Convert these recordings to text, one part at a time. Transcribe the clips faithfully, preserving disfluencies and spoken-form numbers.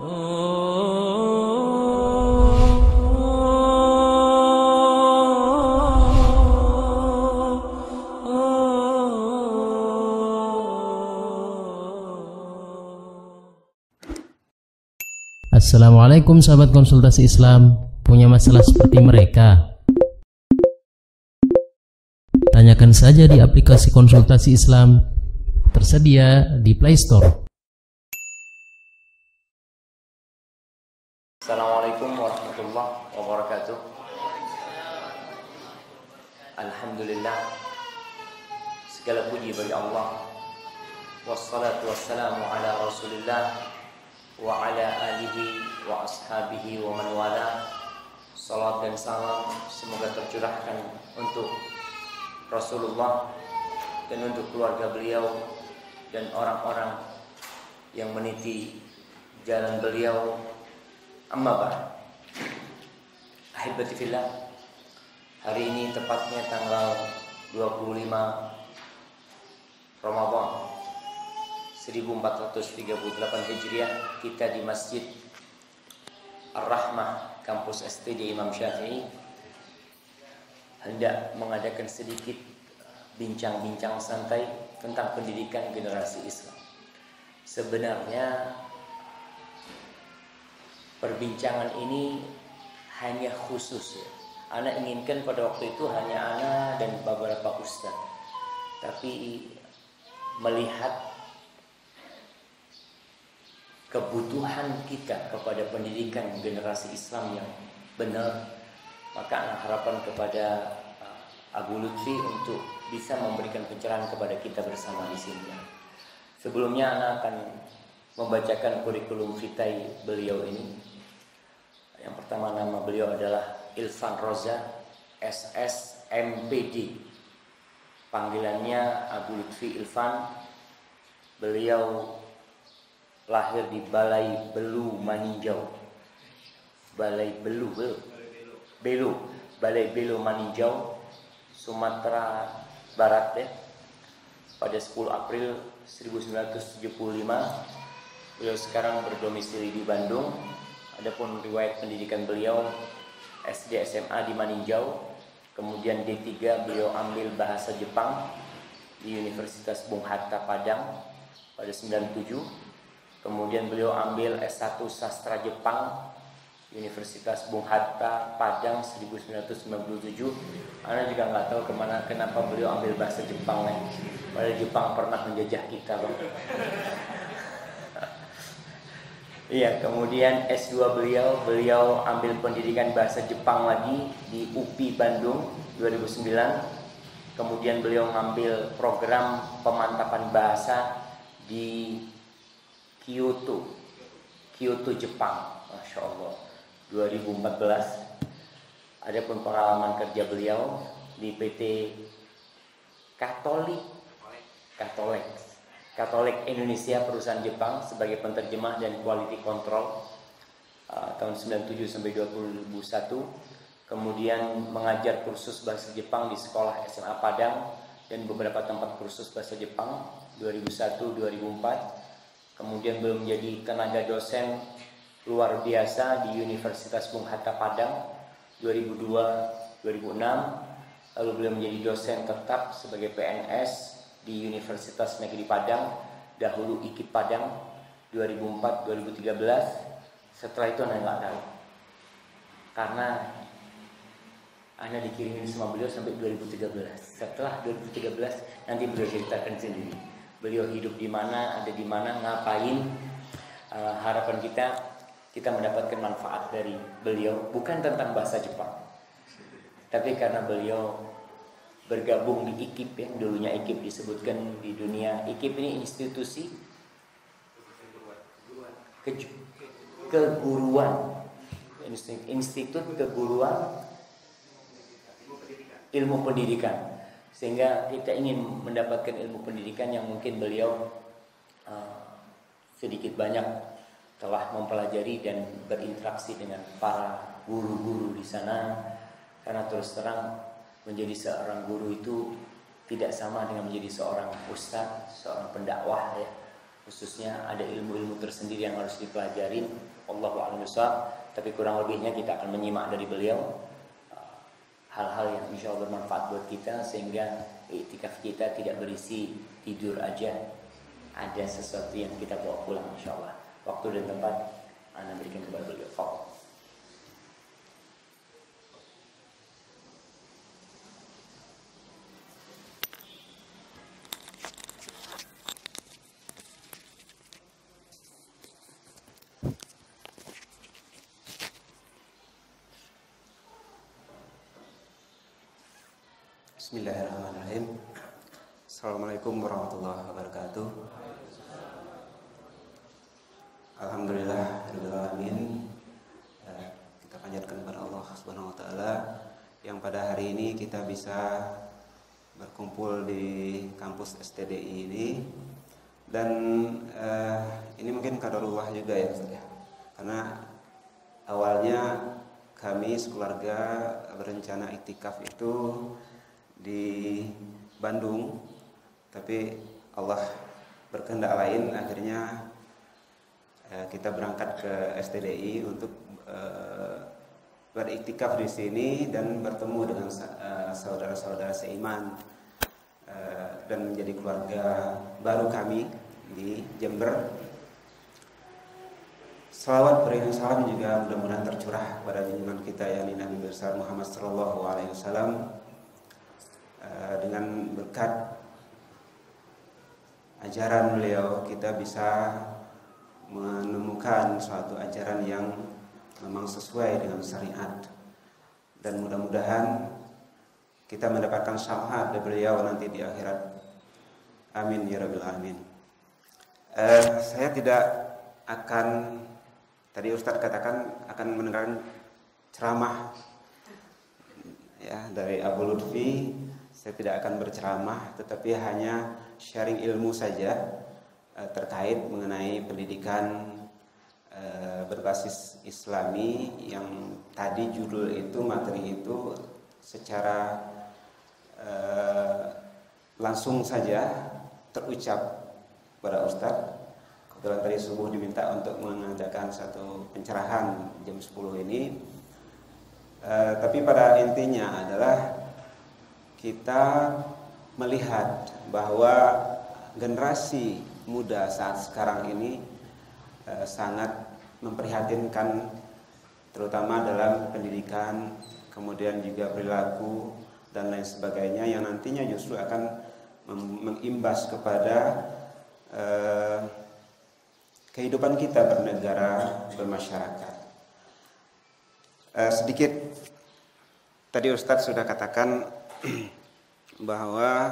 Assalamualaikum sahabat konsultasi Islam. Punya masalah seperti mereka? Tanyakan saja di aplikasi konsultasi Islam, tersedia di Play Store. Assalamualaikum warahmatullahi wabarakatuh. Alhamdulillah, segala puji bagi Allah. Wassalatu wassalamu ala Rasulillah wa ala alihi wa ashabihi wa man wala. Salat dan salam semoga tercurahkan untuk Rasulullah dan untuk keluarga beliau dan orang-orang yang meniti jalan beliau. Amma ba'd. Ahibati fillah, hari ini tepatnya tanggal dua puluh lima Ramadan seribu empat ratus tiga puluh delapan Hijriah, kita di Masjid Ar-Rahmah kampus S T D Imam Syafi'i hendak mengadakan sedikit bincang-bincang santai tentang pendidikan generasi Islam. Sebenarnya perbincangan ini hanya khusus ya. Ana inginkan pada waktu itu hanya ana dan beberapa ustaz. Tapi melihat kebutuhan kita kepada pendidikan generasi Islam yang benar, maka ana harapan kepada Abu Lutfi untuk bisa memberikan pencerahan kepada kita bersama di sini. Sebelumnya ana akan membacakan kurikulum vitae beliau ini. Yang pertama, nama beliau adalah Ilfan Roza S S M P D. Panggilannya Abu Lutfi Ilfan. Beliau lahir di Balai Belu Maninjau. Balai Belu, Belu. Belu, Balai Belu Maninjau, Sumatera Barat ya. Pada sepuluh April seribu sembilan ratus tujuh puluh lima. Beliau sekarang berdomisili di Bandung. Adapun riwayat pendidikan beliau S D S M A di Maninjau, kemudian D tiga beliau ambil bahasa Jepang di Universitas Bung Hatta Padang pada sembilan puluh tujuh. Kemudian beliau ambil S satu Sastra Jepang Universitas Bung Hatta Padang seribu sembilan ratus sembilan puluh tujuh. Anda juga nggak tahu kemana kenapa beliau ambil bahasa Jepang ya. Padahal Jepang pernah menjajah kita bang. Iya, kemudian S dua beliau, beliau ambil pendidikan bahasa Jepang lagi di U P I Bandung dua ribu sembilan. Kemudian beliau ngambil program pemantapan bahasa di Kyoto, Kyoto Jepang, Masya Allah, dua ribu empat belas. Adapun pengalaman kerja beliau di P T Katolik, Katolik. Katolik Indonesia perusahaan Jepang sebagai penterjemah dan quality control uh, tahun sembilan puluh tujuh sampai dua ribu satu. Kemudian mengajar kursus bahasa Jepang di sekolah S M A Padang dan beberapa tempat kursus bahasa Jepang dua ribu satu sampai dua ribu empat. Kemudian beliau menjadi tenaga dosen luar biasa di Universitas Bung Hatta Padang dua ribu dua sampai dua ribu enam. Lalu beliau menjadi dosen tetap sebagai P N S di Universitas Negeri Padang, dahulu I K I P Padang dua ribu empat sampai dua ribu tiga belas. Setelah itu Anda nggak tahu, karena Anda dikirimin sama beliau sampai dua ribu tiga belas. Setelah dua ribu tiga belas nanti beliau ceritakan sendiri beliau hidup di mana, ada di mana, ngapain. Uh, harapan kita kita mendapatkan manfaat dari beliau, bukan tentang bahasa Jepang, tapi karena beliau bergabung di I K I P yang dulunya I K I P disebutkan di dunia. I K I P ini institusi ke- keguruan, institut keguruan ilmu pendidikan. Sehingga kita ingin mendapatkan ilmu pendidikan yang mungkin beliau uh, sedikit banyak telah mempelajari dan berinteraksi dengan para guru-guru di sana. Karena terus terang menjadi seorang guru itu tidak sama dengan menjadi seorang ustadz, seorang pendakwah ya. khususnya ada ilmu-ilmu tersendiri yang harus dipelajarin. Allahu a'lam bishawab. Tapi kurang lebihnya kita akan menyimak dari beliau hal-hal yang insya Allah bermanfaat buat kita, sehingga iktikaf kita tidak berisi tidur aja, ada sesuatu yang kita bawa pulang insya Allah. Waktu dan tempat Anda berikan kepada beliau. Fadhil. Bismillahirrahmanirrahim. Assalamualaikum warahmatullahi wabarakatuh. Alhamdulillah rabbil alamin. Kita panjatkan kepada Allah Subhanahu wa taala yang pada hari ini kita bisa berkumpul di kampus S T D I ini, dan uh, ini mungkin qadarullah juga ya Ustaz ya. Karena awalnya kami sekeluarga berencana iktikaf itu di Bandung, tapi Allah berkehendak lain, akhirnya eh, kita berangkat ke S T D I untuk eh, beriktikaf di sini dan bertemu dengan eh, saudara-saudara seiman eh, dan menjadi keluarga baru kami di Jember. Salawat berikan salam juga mudah-mudahan tercurah kepada junjungan kita yang Nabi besar Muhammad Sallallahu Alaihi Wasallam. Dengan berkat ajaran beliau kita bisa menemukan suatu ajaran yang memang sesuai dengan syariat, dan mudah-mudahan kita mendapatkan syafaat dari beliau nanti di akhirat. Amin ya rabbil alamin. Uh, saya tidak akan, tadi Ustadz katakan akan mendengarkan ceramah ya dari Abu Lutfi. Saya tidak akan berceramah, tetapi hanya sharing ilmu saja uh, terkait mengenai pendidikan uh, berbasis Islami yang tadi judul itu, materi itu secara uh, langsung saja terucap pada Ustadz. Kebetulan tadi subuh diminta untuk mengadakan satu pencerahan jam sepuluh ini, uh, tapi pada intinya adalah kita melihat bahwa generasi muda saat sekarang ini eh, sangat memprihatinkan, terutama dalam pendidikan, kemudian juga perilaku dan lain sebagainya, yang nantinya justru akan mengimbas kepada eh, kehidupan kita bernegara, bermasyarakat. Eh, sedikit tadi Ustadz sudah katakan bahwa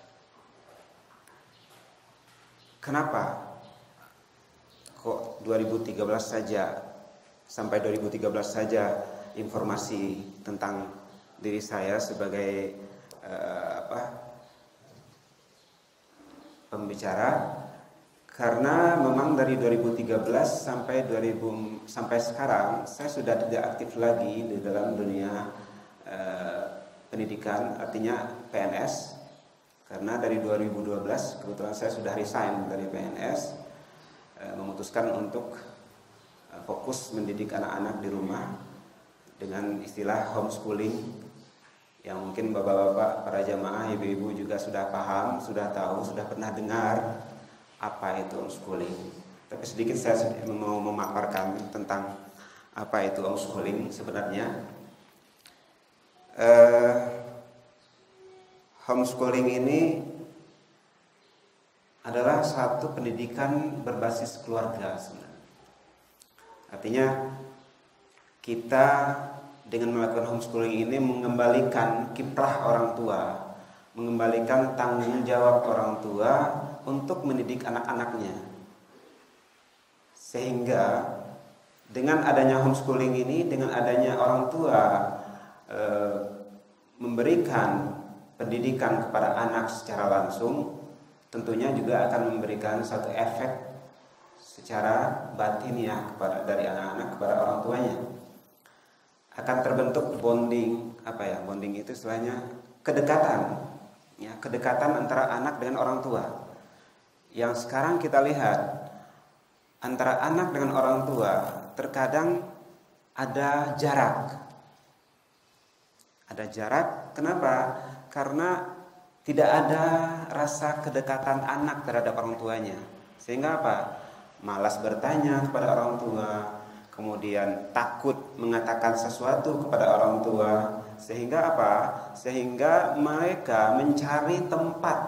kenapa kok dua ribu tiga belas saja, sampai dua ribu tiga belas saja informasi tentang diri saya sebagai uh, apa pembicara, karena memang dari dua ribu tiga belas sampai dua ribu sampai sekarang saya sudah tidak aktif lagi di dalam dunia uh, pendidikan, artinya P N S, karena dari dua ribu dua belas kebetulan saya sudah resign dari P N S, e, memutuskan untuk e, fokus mendidik anak-anak di rumah dengan istilah homeschooling, yang mungkin bapak-bapak, para jamaah, ibu-ibu juga sudah paham, sudah tahu, sudah pernah dengar apa itu homeschooling. Tapi sedikit saya mau memaparkan tentang apa itu homeschooling sebenarnya. Uh, homeschooling ini adalah satu pendidikan berbasis keluarga sebenarnya. Artinya kita dengan melakukan homeschooling ini mengembalikan kiprah orang tua, mengembalikan tanggung jawab orang tua untuk mendidik anak-anaknya. Sehingga dengan adanya homeschooling ini, dengan adanya orang tua E, memberikan pendidikan kepada anak secara langsung, tentunya juga akan memberikan satu efek secara batin ya kepada dari anak-anak kepada orang tuanya. Akan terbentuk bonding, apa ya bonding itu istilahnya kedekatan, ya kedekatan antara anak dengan orang tua, yang sekarang kita lihat antara anak dengan orang tua terkadang ada jarak. Ada jarak, kenapa? Karena tidak ada rasa kedekatan anak terhadap orang tuanya. Sehingga apa? Malas bertanya kepada orang tua, kemudian takut mengatakan sesuatu kepada orang tua. Sehingga apa? Sehingga mereka mencari tempat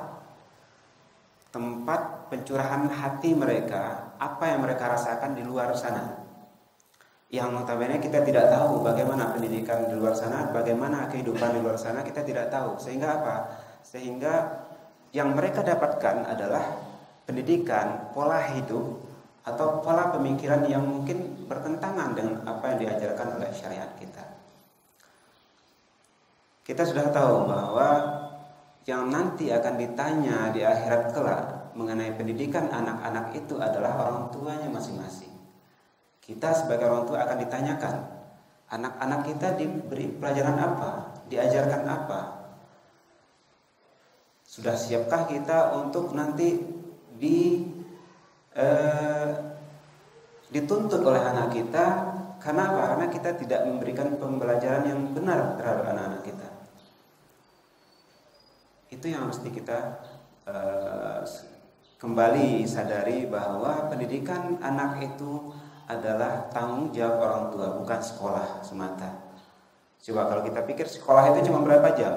tempat pencurahan hati mereka, apa yang mereka rasakan di luar sana. Yang notabene kita tidak tahu bagaimana pendidikan di luar sana, bagaimana kehidupan di luar sana, kita tidak tahu. Sehingga apa? Sehingga yang mereka dapatkan adalah pendidikan, pola hidup atau pola pemikiran yang mungkin bertentangan dengan apa yang diajarkan oleh syariat kita. Kita sudah tahu bahwa yang nanti akan ditanya di akhirat kelak mengenai pendidikan anak-anak itu adalah orang tuanya masing-masing. Kita sebagai orang tua akan ditanyakan, anak-anak kita diberi pelajaran apa, diajarkan apa. Sudah siapkah kita untuk nanti di eh, dituntut oleh anak kita? Karena apa? Karena kita tidak memberikan pembelajaran yang benar terhadap anak-anak kita. Itu yang mesti kita uh, kembali sadari, bahwa pendidikan anak itu adalah tanggung jawab orang tua, bukan sekolah semata. Coba kalau kita pikir sekolah itu cuma berapa jam?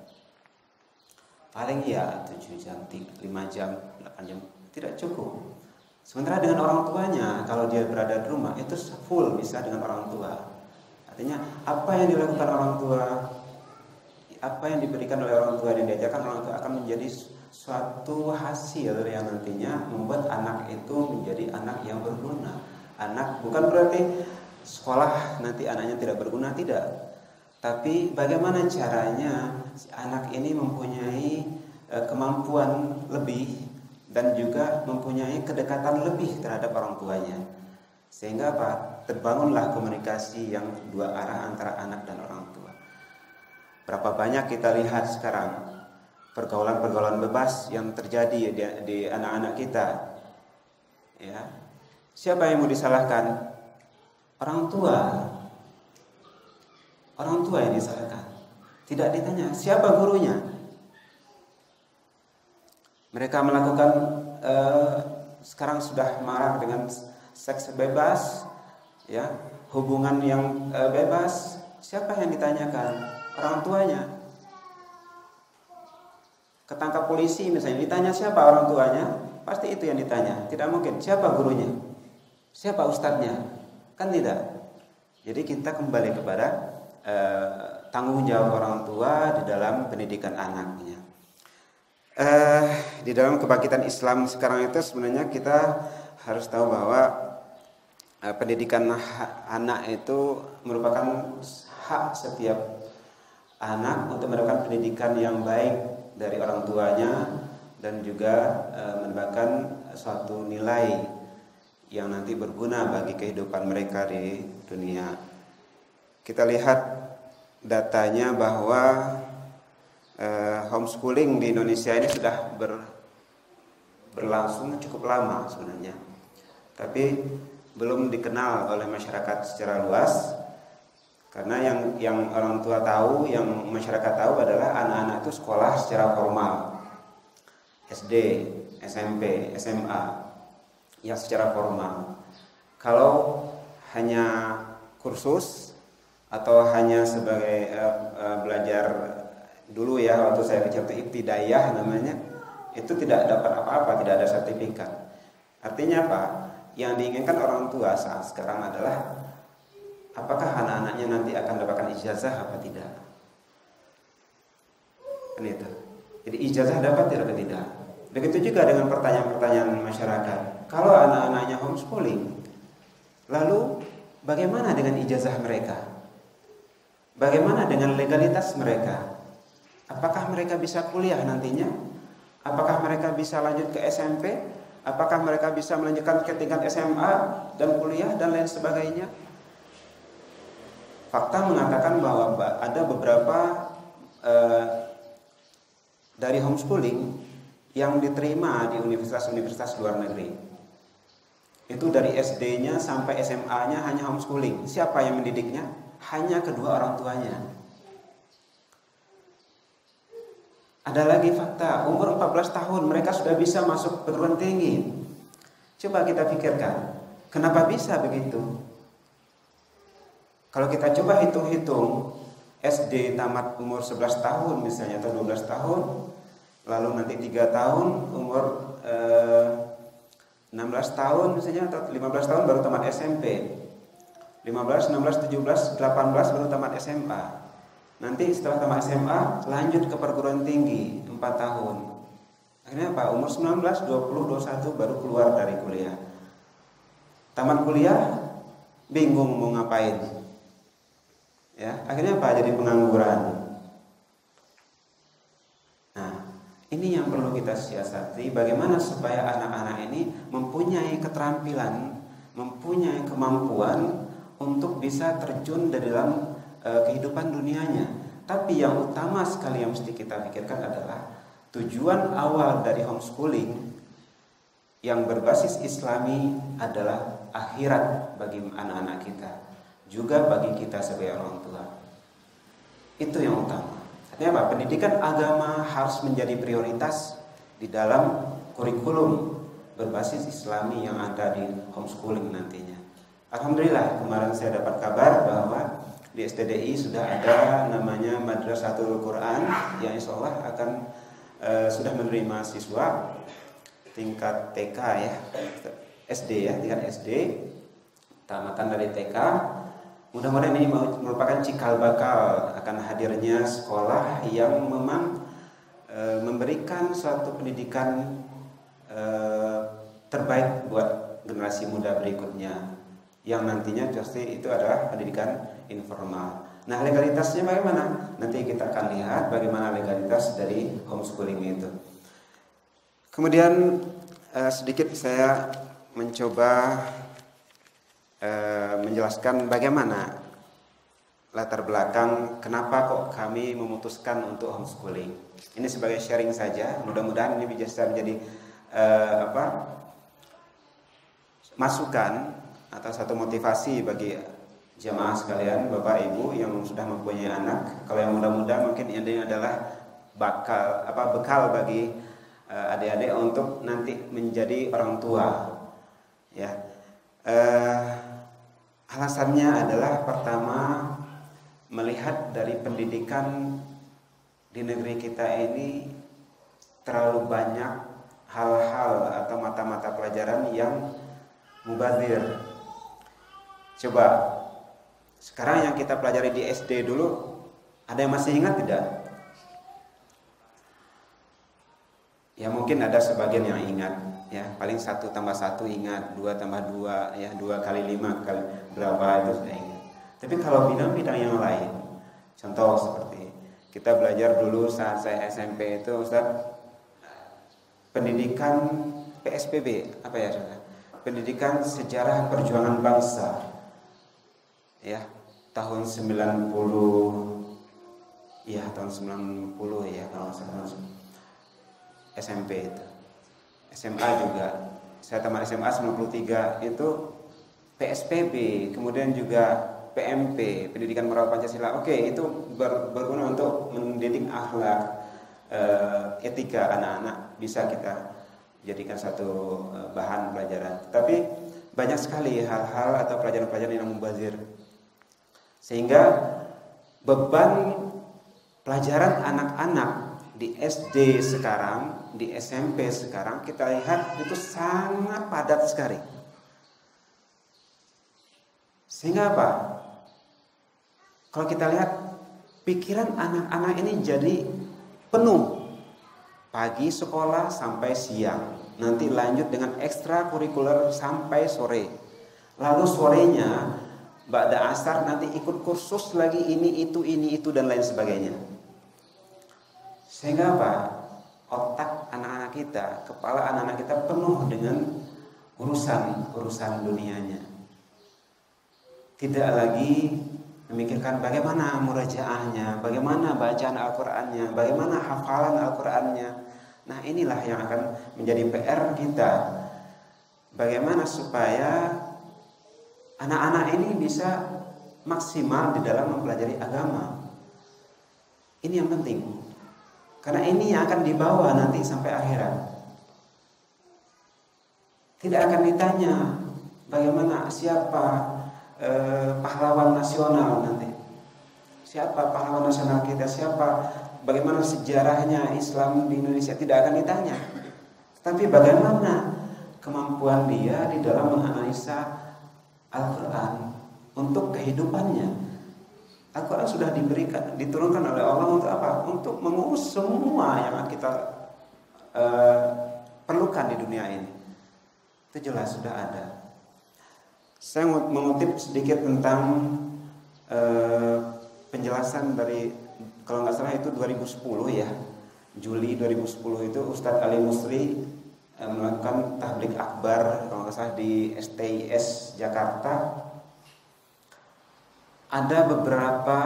Paling ya tujuh jam, lima jam, delapan jam, tidak cukup. Sementara dengan orang tuanya, kalau dia berada di rumah, itu full bisa dengan orang tua. Artinya apa yang dilakukan orang tua, apa yang diberikan oleh orang tua dan diajarkan orang tua akan menjadi suatu hasil yang nantinya membuat anak itu menjadi anak yang berguna. Anak bukan berarti sekolah nanti anaknya tidak berguna, tidak. Tapi bagaimana caranya si anak ini mempunyai e, kemampuan lebih dan juga mempunyai kedekatan lebih terhadap orang tuanya. Sehingga apa? Terbangunlah komunikasi yang dua arah antara anak dan orang tua. Berapa banyak kita lihat sekarang pergaulan-pergaulan bebas yang terjadi di, di anak-anak kita. Ya. Siapa yang mau disalahkan? Orang tua. Orang tua yang disalahkan. Tidak ditanya siapa gurunya. Mereka melakukan eh, sekarang sudah marah dengan seks bebas, ya, hubungan yang eh, bebas. Siapa yang ditanyakan? Orang tuanya. Ketangkap polisi misalnya, ditanya siapa orang tuanya, pasti itu yang ditanya. Tidak mungkin siapa gurunya, siapa ustadznya, kan tidak. Jadi kita kembali kepada eh, tanggung jawab orang tua di dalam pendidikan anaknya. Eh, di dalam kebangkitan Islam sekarang itu sebenarnya kita harus tahu bahwa eh, pendidikan anak itu merupakan hak setiap anak untuk mendapatkan pendidikan yang baik dari orang tuanya dan juga e, mendapatkan suatu nilai yang nanti berguna bagi kehidupan mereka di dunia. Kita lihat datanya bahwa e, homeschooling di Indonesia ini sudah ber, berlangsung cukup lama sebenarnya, tapi belum dikenal oleh masyarakat secara luas. Karena yang yang orang tua tahu, yang masyarakat tahu adalah anak-anak itu sekolah secara formal, S D, S M P, S M A, yang secara formal. Kalau hanya kursus atau hanya sebagai uh, uh, belajar dulu ya, waktu saya kecil itu ibtidaiyah namanya, itu tidak dapat apa-apa, tidak ada sertifikat. Artinya apa? Yang diinginkan orang tua saat sekarang adalah apakah anak-anaknya nanti akan mendapatkan ijazah apa tidak? Kan itu. Jadi ijazah dapat tidak atau tidak? Begitu juga dengan pertanyaan-pertanyaan masyarakat. Kalau anak-anaknya homeschooling, lalu bagaimana dengan ijazah mereka? Bagaimana dengan legalitas mereka? Apakah mereka bisa kuliah nantinya? Apakah mereka bisa lanjut ke S M P? Apakah mereka bisa melanjutkan ke tingkat S M A dan kuliah dan lain sebagainya? Fakta mengatakan bahwa ada beberapa eh, dari homeschooling yang diterima di universitas-universitas luar negeri. Itu dari S D-nya sampai S M A-nya hanya homeschooling. Siapa yang mendidiknya? Hanya kedua orang tuanya. Ada lagi fakta, umur empat belas tahun mereka sudah bisa masuk perguruan tinggi. Coba kita pikirkan, kenapa bisa begitu? Kalau kita coba hitung-hitung, S D tamat umur sebelas tahun misalnya atau dua belas tahun, lalu nanti tiga tahun umur eh, enam belas tahun misalnya atau lima belas tahun baru tamat S M P. lima belas, enam belas, tujuh belas, delapan belas baru tamat S M A. Nanti setelah tamat S M A lanjut ke perguruan tinggi empat tahun. Akhirnya apa? Umur sembilan belas, dua puluh, dua puluh satu baru keluar dari kuliah. Tamat kuliah bingung mau ngapain. Ya, akhirnya apa? Jadi pengangguran. Nah, ini yang perlu kita siasati, bagaimana supaya anak-anak ini mempunyai keterampilan, mempunyai kemampuan untuk bisa terjun di dalam kehidupan dunianya. Tapi yang utama sekali yang mesti kita pikirkan adalah tujuan awal dari homeschooling yang berbasis Islami adalah akhirat bagi anak-anak kita, juga bagi kita sebagai orang tua. Itu yang utama. Artinya apa? Pendidikan agama harus menjadi prioritas di dalam kurikulum berbasis Islami yang ada di homeschooling nantinya. Alhamdulillah kemarin saya dapat kabar bahwa di S T D I sudah ada namanya Madrasatul Quran yang insya Allah akan e, sudah menerima siswa tingkat T K ya, S D ya, tingkat S D, tamatan dari T K. Mudah-mudahan ini merupakan cikal bakal akan hadirnya sekolah yang memang e, memberikan suatu pendidikan e, terbaik buat generasi muda berikutnya, yang nantinya pasti itu adalah pendidikan informal. Nah, legalitasnya bagaimana? Nanti kita akan lihat bagaimana legalitas dari homeschooling itu. Kemudian eh, sedikit saya mencoba eh, menjelaskan bagaimana latar belakang kenapa kok kami memutuskan untuk homeschooling. Ini sebagai sharing saja. Mudah-mudahan ini bisa menjadi eh, apa? masukan atau satu motivasi bagi jemaah sekalian, Bapak Ibu yang sudah mempunyai anak. Kalau yang muda-muda mungkin ini adalah bakal apa bekal bagi uh, adik-adik untuk nanti menjadi orang tua. Ya, uh, alasannya adalah pertama, melihat dari pendidikan di negeri kita ini terlalu banyak hal-hal atau mata-mata pelajaran yang mubazir. Coba sekarang yang kita pelajari di S D dulu, ada yang masih ingat tidak? Ya mungkin ada sebagian yang ingat, ya paling satu tambah satu ingat, dua tambah dua, ya dua kali lima kali berapa itu sudah ingat. Tapi kalau bidang-bidang yang lain, contoh seperti kita belajar dulu saat saya S M P itu, Ustaz, pendidikan P S B B, apa ya Ustaz? Pendidikan Sejarah Perjuangan Bangsa, ya tahun sembilan puluh, ya tahun sembilan puluh ya kalau saya S M P itu, S M A juga, saya tamat S M A sembilan puluh tiga itu P S P B, kemudian juga P M P, Pendidikan Moral Pancasila. Oke, itu ber, berguna untuk mendidik akhlak, eh, etika anak-anak, bisa kita jadikan satu bahan pelajaran. Tapi banyak sekali hal-hal atau pelajaran-pelajaran yang mubazir, sehingga beban pelajaran anak-anak di S D sekarang, di S M P sekarang kita lihat itu sangat padat sekali. Sehingga apa? Kalau kita lihat pikiran anak-anak ini jadi penuh. Pagi sekolah sampai siang, nanti lanjut dengan ekstrakurikuler sampai sore. Lalu sorenya ba'da asar nanti ikut kursus lagi ini itu ini itu dan lain sebagainya. Sehingga apa? Otak anak-anak kita, kepala anak-anak kita penuh dengan urusan-urusan dunianya. Tidak lagi memikirkan bagaimana murajaahnya, bagaimana bacaan Al-Qur'annya, bagaimana hafalan Al-Qur'annya. Nah, inilah yang akan menjadi P R kita. Bagaimana supaya anak-anak ini bisa maksimal di dalam mempelajari agama. Ini yang penting. Karena ini yang akan dibawa nanti sampai akhirat. Tidak akan ditanya bagaimana siapa eh, pahlawan nasional nanti. Siapa pahlawan nasional kita, siapa, bagaimana sejarahnya Islam di Indonesia, tidak akan ditanya. Tapi bagaimana kemampuan dia di dalam menganalisa Al-Quran untuk kehidupannya. Al-Quran sudah diberikan, diturunkan oleh Allah untuk apa? Untuk mengurus semua yang kita uh, perlukan di dunia ini. Itu jelas sudah ada. Saya mengutip sedikit tentang uh, penjelasan dari, kalau nggak salah itu dua ribu sepuluh ya, Juli dua ribu sepuluh itu Ustadz Ali Musri uh, melakukan tablik akbar kalau nggak salah di S T I S Jakarta. Ada beberapa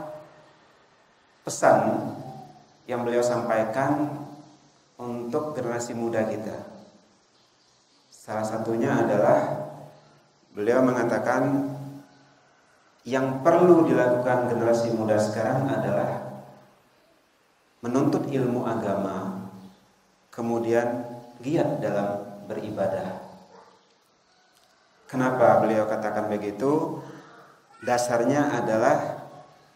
pesan yang beliau sampaikan untuk generasi muda kita. Salah satunya adalah beliau mengatakan yang perlu dilakukan generasi muda sekarang adalah menuntut ilmu agama, kemudian giat dalam beribadah. Kenapa beliau katakan begitu? Dasarnya adalah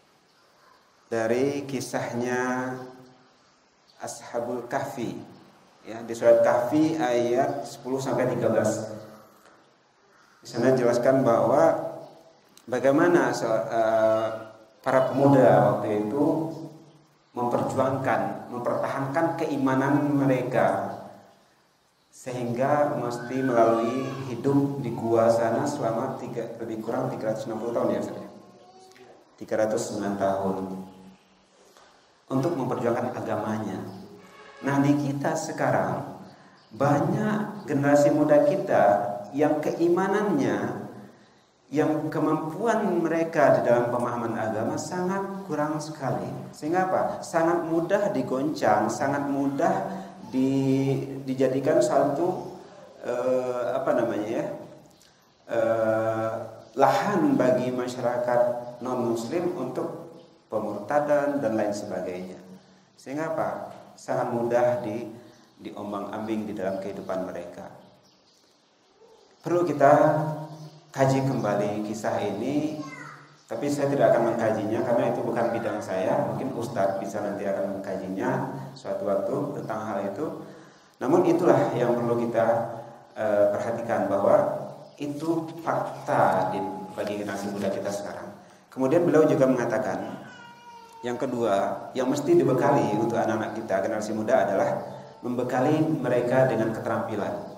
dari kisahnya Ashabul Kahfi, ya, di surat Kahfi ayat sepuluh sampai tiga belas. Di sana dijelaskan bahwa bagaimana uh, para pemuda waktu itu memperjuangkan, mempertahankan keimanan mereka, sehingga mesti melalui hidup di gua sana selama tiga, lebih kurang tiga ratus enam puluh tahun ya, tiga ratus sembilan tahun untuk memperjuangkan agamanya. Nah, di kita sekarang banyak generasi muda kita yang keimanannya, yang kemampuan mereka di dalam pemahaman agama sangat kurang sekali. Sehingga apa? Sangat mudah digoncang, sangat mudah di, dijadikan satu eh, apa namanya ya eh, lahan bagi masyarakat non muslim untuk pemurtadan dan lain sebagainya. Sehingga apa? Sangat mudah di diombang-ambing di dalam kehidupan mereka. Perlu kita kaji kembali kisah ini, tapi saya tidak akan mengkajinya karena itu bukan bidang saya. Mungkin Ustadz bisa nanti akan mengkajinya suatu waktu tentang hal itu. Namun itulah yang perlu kita uh, perhatikan, bahwa itu fakta di, bagi generasi muda kita sekarang. Kemudian beliau juga mengatakan yang kedua yang mesti dibekali untuk anak-anak kita generasi muda adalah membekali mereka dengan keterampilan.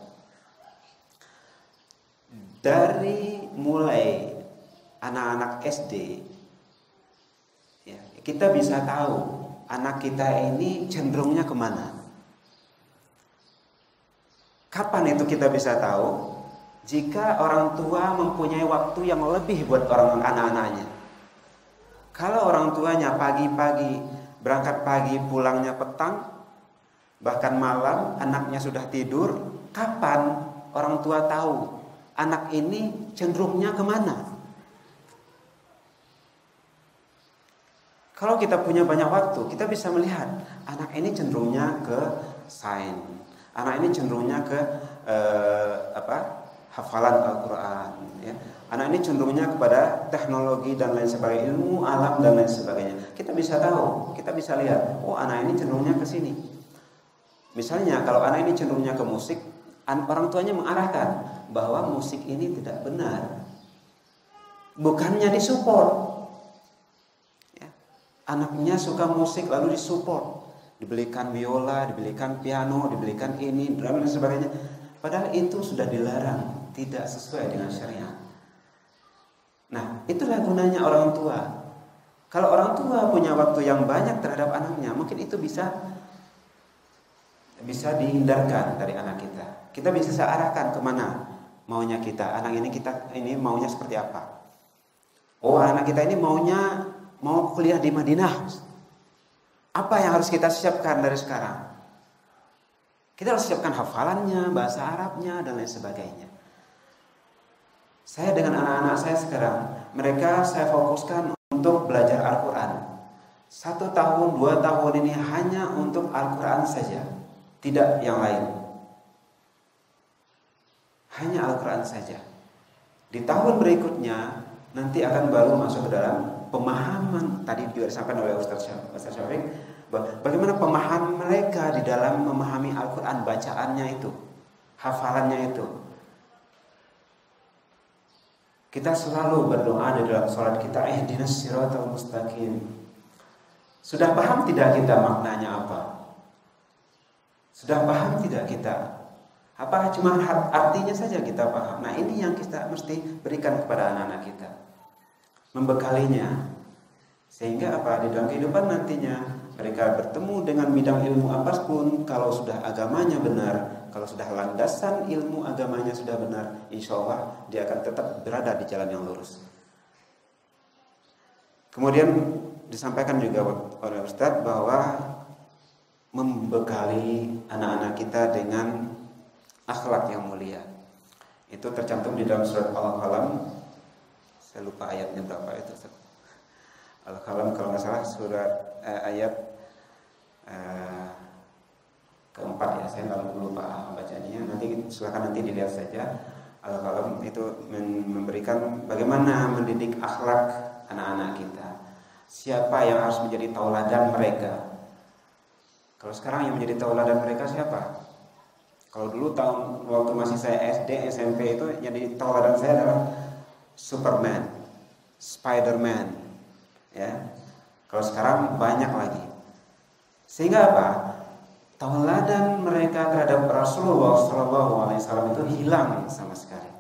Dari mulai anak-anak S D ya, kita bisa tahu anak kita ini cenderungnya kemana. Kapan itu kita bisa tahu? Jika orang tua mempunyai waktu yang lebih buat orang anak-anaknya. Kalau orang tuanya pagi-pagi berangkat pagi, pulangnya petang, bahkan malam anaknya sudah tidur, kapan orang tua tahu anak ini cenderungnya kemana? Kalau kita punya banyak waktu, kita bisa melihat anak ini cenderungnya ke sains, anak ini cenderungnya ke eh, apa hafalan Al-Quran, ya. Anak ini cenderungnya kepada teknologi dan lain sebagainya, ilmu alam dan lain sebagainya. Kita bisa tahu, kita bisa lihat, oh anak ini cenderungnya ke sini. Misalnya kalau anak ini cenderungnya ke musik, orang tuanya mengarahkan bahwa musik ini tidak benar, bukannya disupport. Ya. Anaknya suka musik lalu disupport, dibelikan biola, dibelikan piano, dibelikan ini, drum dan sebagainya. Padahal itu sudah dilarang, tidak sesuai dengan syariat. Nah, itulah gunanya orang tua. Kalau orang tua punya waktu yang banyak terhadap anaknya, mungkin itu bisa bisa dihindarkan dari anak kita. Kita bisa searahkan kemana maunya kita. Anak ini kita ini maunya seperti apa? Oh, anak kita ini maunya mau kuliah di Madinah. Apa yang harus kita siapkan dari sekarang? Kita harus siapkan hafalannya, bahasa Arabnya, dan lain sebagainya. Saya dengan anak-anak saya sekarang, mereka saya fokuskan untuk belajar Al-Quran. Satu tahun, dua tahun ini hanya untuk Al-Quran saja, tidak yang lain. Hanya Al-Quran saja. Di tahun berikutnya nanti akan baru masuk ke dalam pemahaman. Tadi juga disampaikan oleh Ustaz Syafiq, bagaimana pemahaman mereka di dalam memahami Al-Quran, bacaannya itu, hafalannya itu. Kita selalu berdoa di dalam sholat kita, ihdinas siratal mustaqim. Sudah paham tidak kita maknanya apa? Sudah paham tidak kita? Apa cuma artinya saja kita paham? Nah, ini yang kita mesti berikan kepada anak-anak kita, membekalinya, sehingga apa, di dalam kehidupan nantinya mereka bertemu dengan bidang ilmu apapun, kalau sudah agamanya benar, kalau sudah landasan ilmu agamanya sudah benar, insya Allah dia akan tetap berada di jalan yang lurus. Kemudian disampaikan juga oleh Ustadz bahwa membekali anak-anak kita dengan akhlak yang mulia. Itu tercantum di dalam surat Al-Qalam. Saya lupa ayatnya berapa itu. Al-Qalam kalau nggak salah surat eh, ayat eh, keempat ya. Saya nggak lupa bacanya. Nanti silakan nanti dilihat saja. Al-Qalam itu memberikan bagaimana mendidik akhlak anak-anak kita. Siapa yang harus menjadi tauladan mereka? Kalau sekarang yang menjadi tauladan mereka siapa? Kalau dulu tahun waktu masih saya S D, S M P itu yang jadi tauladan saya adalah Superman, Spiderman, ya. Kalau sekarang banyak lagi. Sehingga apa? Tauladan mereka terhadap Rasulullah Shallallahu Alaihi Wasallam itu hilang sama sekali.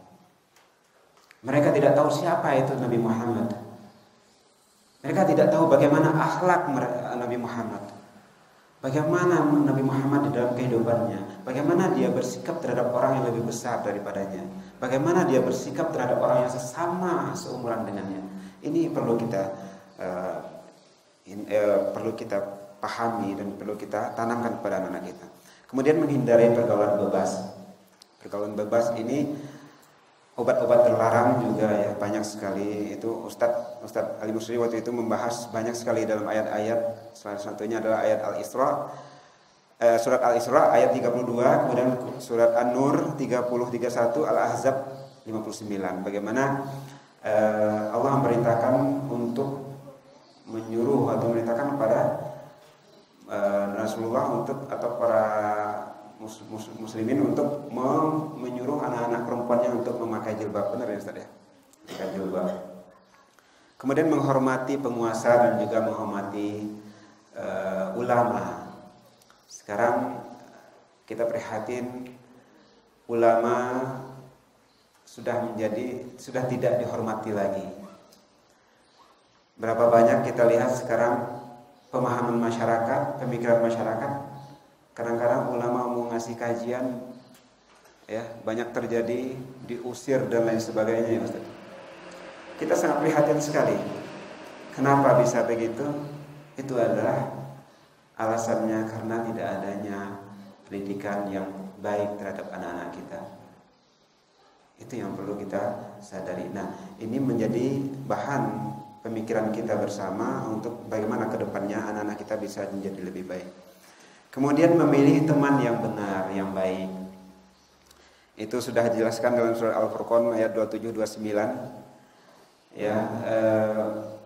Mereka tidak tahu siapa itu Nabi Muhammad. Mereka tidak tahu bagaimana akhlak Nabi Muhammad. Bagaimana Nabi Muhammad di dalam kehidupannya, bagaimana dia bersikap terhadap orang yang lebih besar daripadanya, bagaimana dia bersikap terhadap orang yang sesama seumuran dengannya. Ini perlu kita uh, in, uh, perlu kita pahami dan perlu kita tanamkan kepada anak-anak kita. Kemudian menghindari pergaulan bebas. Pergaulan bebas ini obat-obat terlarang juga ya, banyak sekali. Itu Ustadz Ustadz Ali Musri waktu itu membahas banyak sekali dalam ayat-ayat. Salah satunya adalah ayat Al-Isra, eh, surat Al-Isra ayat tiga puluh dua, kemudian surat An-Nur tiga puluh, tiga puluh satu, Al-Ahzab lima puluh sembilan. Bagaimana eh, Allah memerintahkan untuk menyuruh atau memerintahkan kepada eh, Rasulullah untuk atau para mus, mus, muslimin untuk mem, menyuruh anak-anak perempuannya untuk memakai jilbab. Benar ya Ustaz ya? Memakai jilbab. Kemudian menghormati penguasa dan juga menghormati uh, ulama. Sekarang kita prihatin ulama sudah menjadi sudah tidak dihormati lagi. Berapa banyak kita lihat sekarang pemahaman masyarakat, pemikiran masyarakat. Kadang-kadang ulama mau ngasih kajian, ya banyak terjadi diusir dan lain sebagainya ya Ustaz. Kita sangat prihatin sekali. Kenapa bisa begitu? Itu adalah alasannya karena tidak adanya pendidikan yang baik terhadap anak-anak kita. Itu yang perlu kita sadari. Nah, ini menjadi bahan pemikiran kita bersama untuk bagaimana ke depannya anak-anak kita bisa menjadi lebih baik. Kemudian memilih teman yang benar, yang baik. Itu sudah dijelaskan dalam surah Al-Furqan ayat dua puluh tujuh dua puluh sembilan. Ya, eh,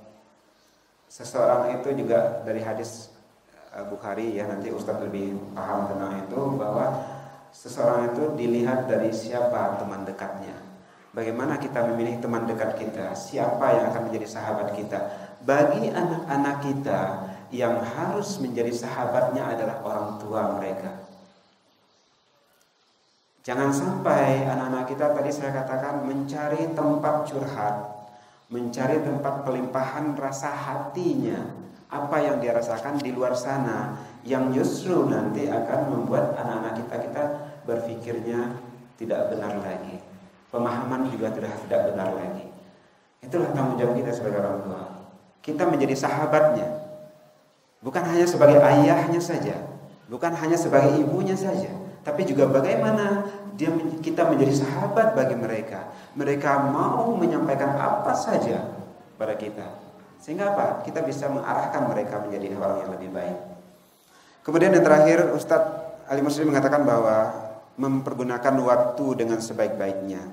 seseorang itu juga dari hadis Bukhari ya, nanti Ustaz lebih paham tentang itu, bahwa seseorang itu dilihat dari siapa teman dekatnya. Bagaimana kita memilih teman dekat kita, siapa yang akan menjadi sahabat kita. Bagi anak-anak kita, yang harus menjadi sahabatnya adalah orang tua mereka. Jangan sampai anak-anak kita, tadi saya katakan, mencari tempat curhat, mencari tempat pelimpahan rasa hatinya, apa yang dia rasakan di luar sana, yang justru nanti akan membuat anak-anak kita kita berpikirnya tidak benar lagi, pemahaman juga tidak tidak benar lagi. Itulah tanggung jawab kita sebagai orang tua. Kita menjadi sahabatnya, bukan hanya sebagai ayahnya saja, bukan hanya sebagai ibunya saja, tapi juga bagaimana dia kita menjadi sahabat bagi mereka. Mereka mau menyampaikan apa saja pada kita, sehingga apa? Kita bisa mengarahkan mereka menjadi orang yang lebih baik. Kemudian yang terakhir, Ustadz Ali Musri mengatakan bahwa mempergunakan waktu dengan sebaik-baiknya.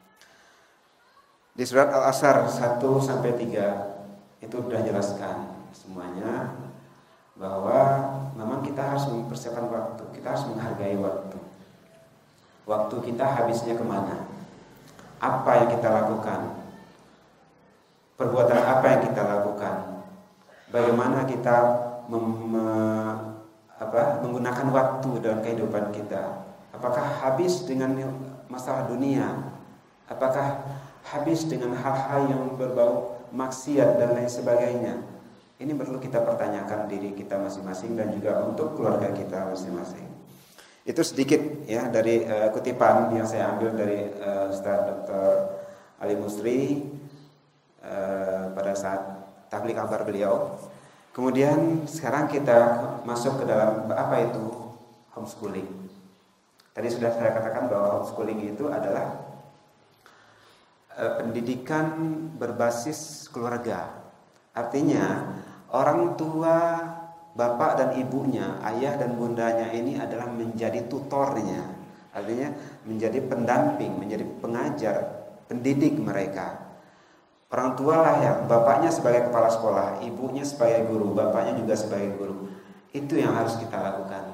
Di surat Al-Asr satu sampai tiga itu sudah jelaskan semuanya bahwa memang kita harus mempersiapkan waktu, kita harus menghargai waktu. Waktu kita habisnya kemana? Apa yang kita lakukan? Perbuatan apa yang kita lakukan? Bagaimana kita mem, apa, menggunakan waktu dalam kehidupan kita? Apakah habis dengan masalah dunia? Apakah habis dengan hal-hal yang berbau maksiat dan lain sebagainya? Ini perlu kita pertanyakan diri kita masing-masing dan juga untuk keluarga kita masing-masing. Itu sedikit ya dari uh, kutipan yang saya ambil dari uh, Ustaz Doktor Ali Musri uh, pada saat tabligh akbar beliau. Kemudian sekarang kita masuk ke dalam apa itu homeschooling. Tadi sudah saya katakan bahwa homeschooling itu adalah uh, pendidikan berbasis keluarga. Artinya orang tua, bapak dan ibunya, ayah dan bundanya ini adalah menjadi tutornya. Artinya menjadi pendamping, menjadi pengajar, pendidik mereka. Orang tua lah yang bapaknya sebagai kepala sekolah, ibunya sebagai guru, bapaknya juga sebagai guru. Itu yang harus kita lakukan.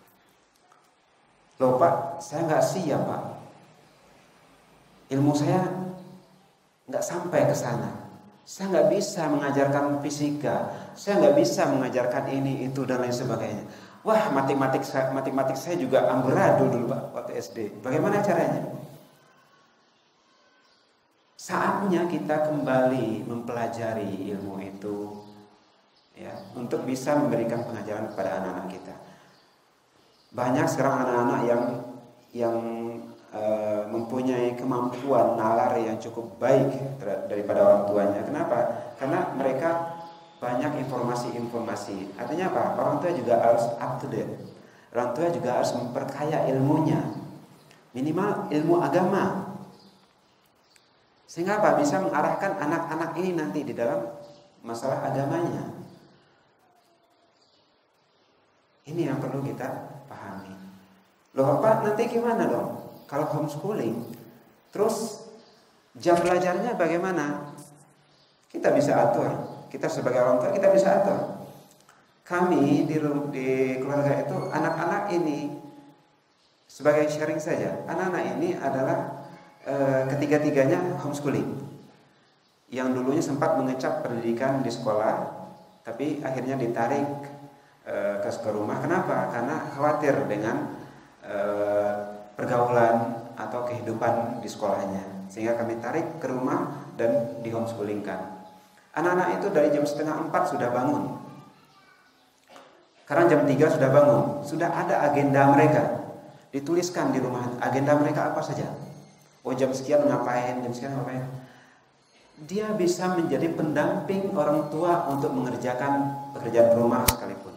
Loh Pak, saya nggak siap Pak. Ilmu saya nggak sampai ke sana. Saya nggak bisa mengajarkan fisika, saya nggak bisa mengajarkan ini itu dan lain sebagainya. Wah, matematik saya, matematik saya juga amburadul dulu Pak waktu S D. Bagaimana caranya? Saatnya kita kembali mempelajari ilmu itu, ya, untuk bisa memberikan pengajaran kepada anak-anak kita. Banyak sekarang anak-anak yang yang Uh, mempunyai kemampuan nalar yang cukup baik daripada orang tuanya. Kenapa? Karena mereka banyak informasi-informasi. Artinya apa? Orang tua juga harus up to date. Orang tua juga harus memperkaya ilmunya. Minimal ilmu agama. Sehingga apa? Bisa mengarahkan anak-anak ini nanti di dalam masalah agamanya. Ini yang perlu kita pahami. Loh Pak, nanti gimana dong? Kalau homeschooling, terus jam belajarnya bagaimana? Kita bisa atur. Kita sebagai orang tua kita bisa atur. Kami di, di keluarga itu anak-anak ini sebagai sharing saja. Anak-anak ini adalah e, ketiga-tiganya homeschooling. Yang dulunya sempat mengecap pendidikan di sekolah, tapi akhirnya ditarik e, ke sekolah rumah. Kenapa? Karena khawatir dengan e, pergaulan atau kehidupan di sekolahnya, sehingga kami tarik ke rumah dan di homeschoolingkan. Anak-anak itu dari jam setengah empat sudah bangun, karena jam tiga sudah bangun, sudah ada agenda mereka, dituliskan di rumah agenda mereka apa saja. Oh jam sekian ngapain, jam sekian ngapain. Dia bisa menjadi pendamping orang tua untuk mengerjakan pekerjaan rumah sekalipun.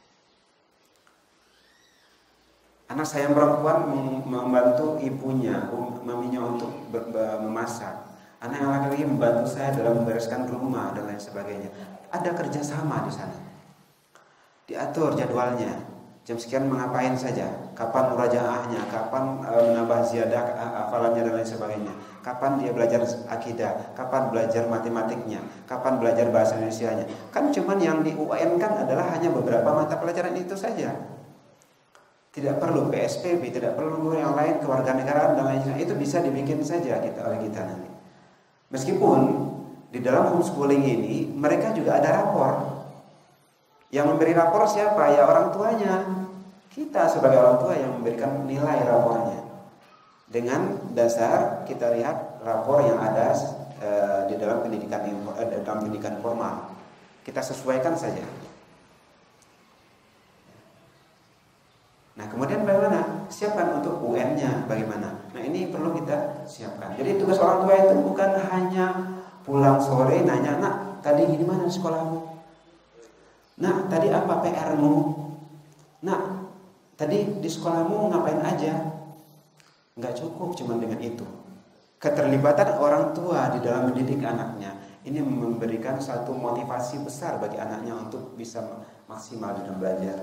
Anak saya yang perempuan membantu ibunya, maminya untuk memasak. Anak yang laki-laki membantu saya dalam membereskan rumah dan lain sebagainya. Ada kerjasama di sana. Diatur jadwalnya. Jam sekian mengapain saja. Kapan murajaahnya, kapan e, menambah ziyadah hafalannya dan lain sebagainya. Kapan dia belajar akidah, kapan belajar matematiknya, kapan belajar bahasa Indonesianya. Kan cuman yang di U N kan adalah hanya beberapa mata pelajaran itu saja. Tidak perlu P S P B, tidak perlu yang lain, kewarganegaraan dan lain-lain. Itu bisa dibikin saja kita oleh kita nanti. Meskipun di dalam homeschooling ini mereka juga ada rapor. Yang memberi rapor siapa? Ya orang tuanya. Kita sebagai orang tua yang memberikan nilai rapornya. Dengan dasar kita lihat rapor yang ada e, di dalam pendidikan e, dalam pendidikan formal. Kita sesuaikan saja. Nah kemudian bagaimana? Siapkan untuk U N-nya bagaimana? Nah ini perlu kita siapkan. Jadi tugas orang tua itu bukan hanya pulang sore nanya, nak tadi gimana di sekolahmu? Nak tadi apa P R-mu? Nak tadi di sekolahmu ngapain aja? Nggak cukup cuma dengan itu. Keterlibatan orang tua di dalam mendidik anaknya ini memberikan satu motivasi besar bagi anaknya untuk bisa maksimal dalam belajar.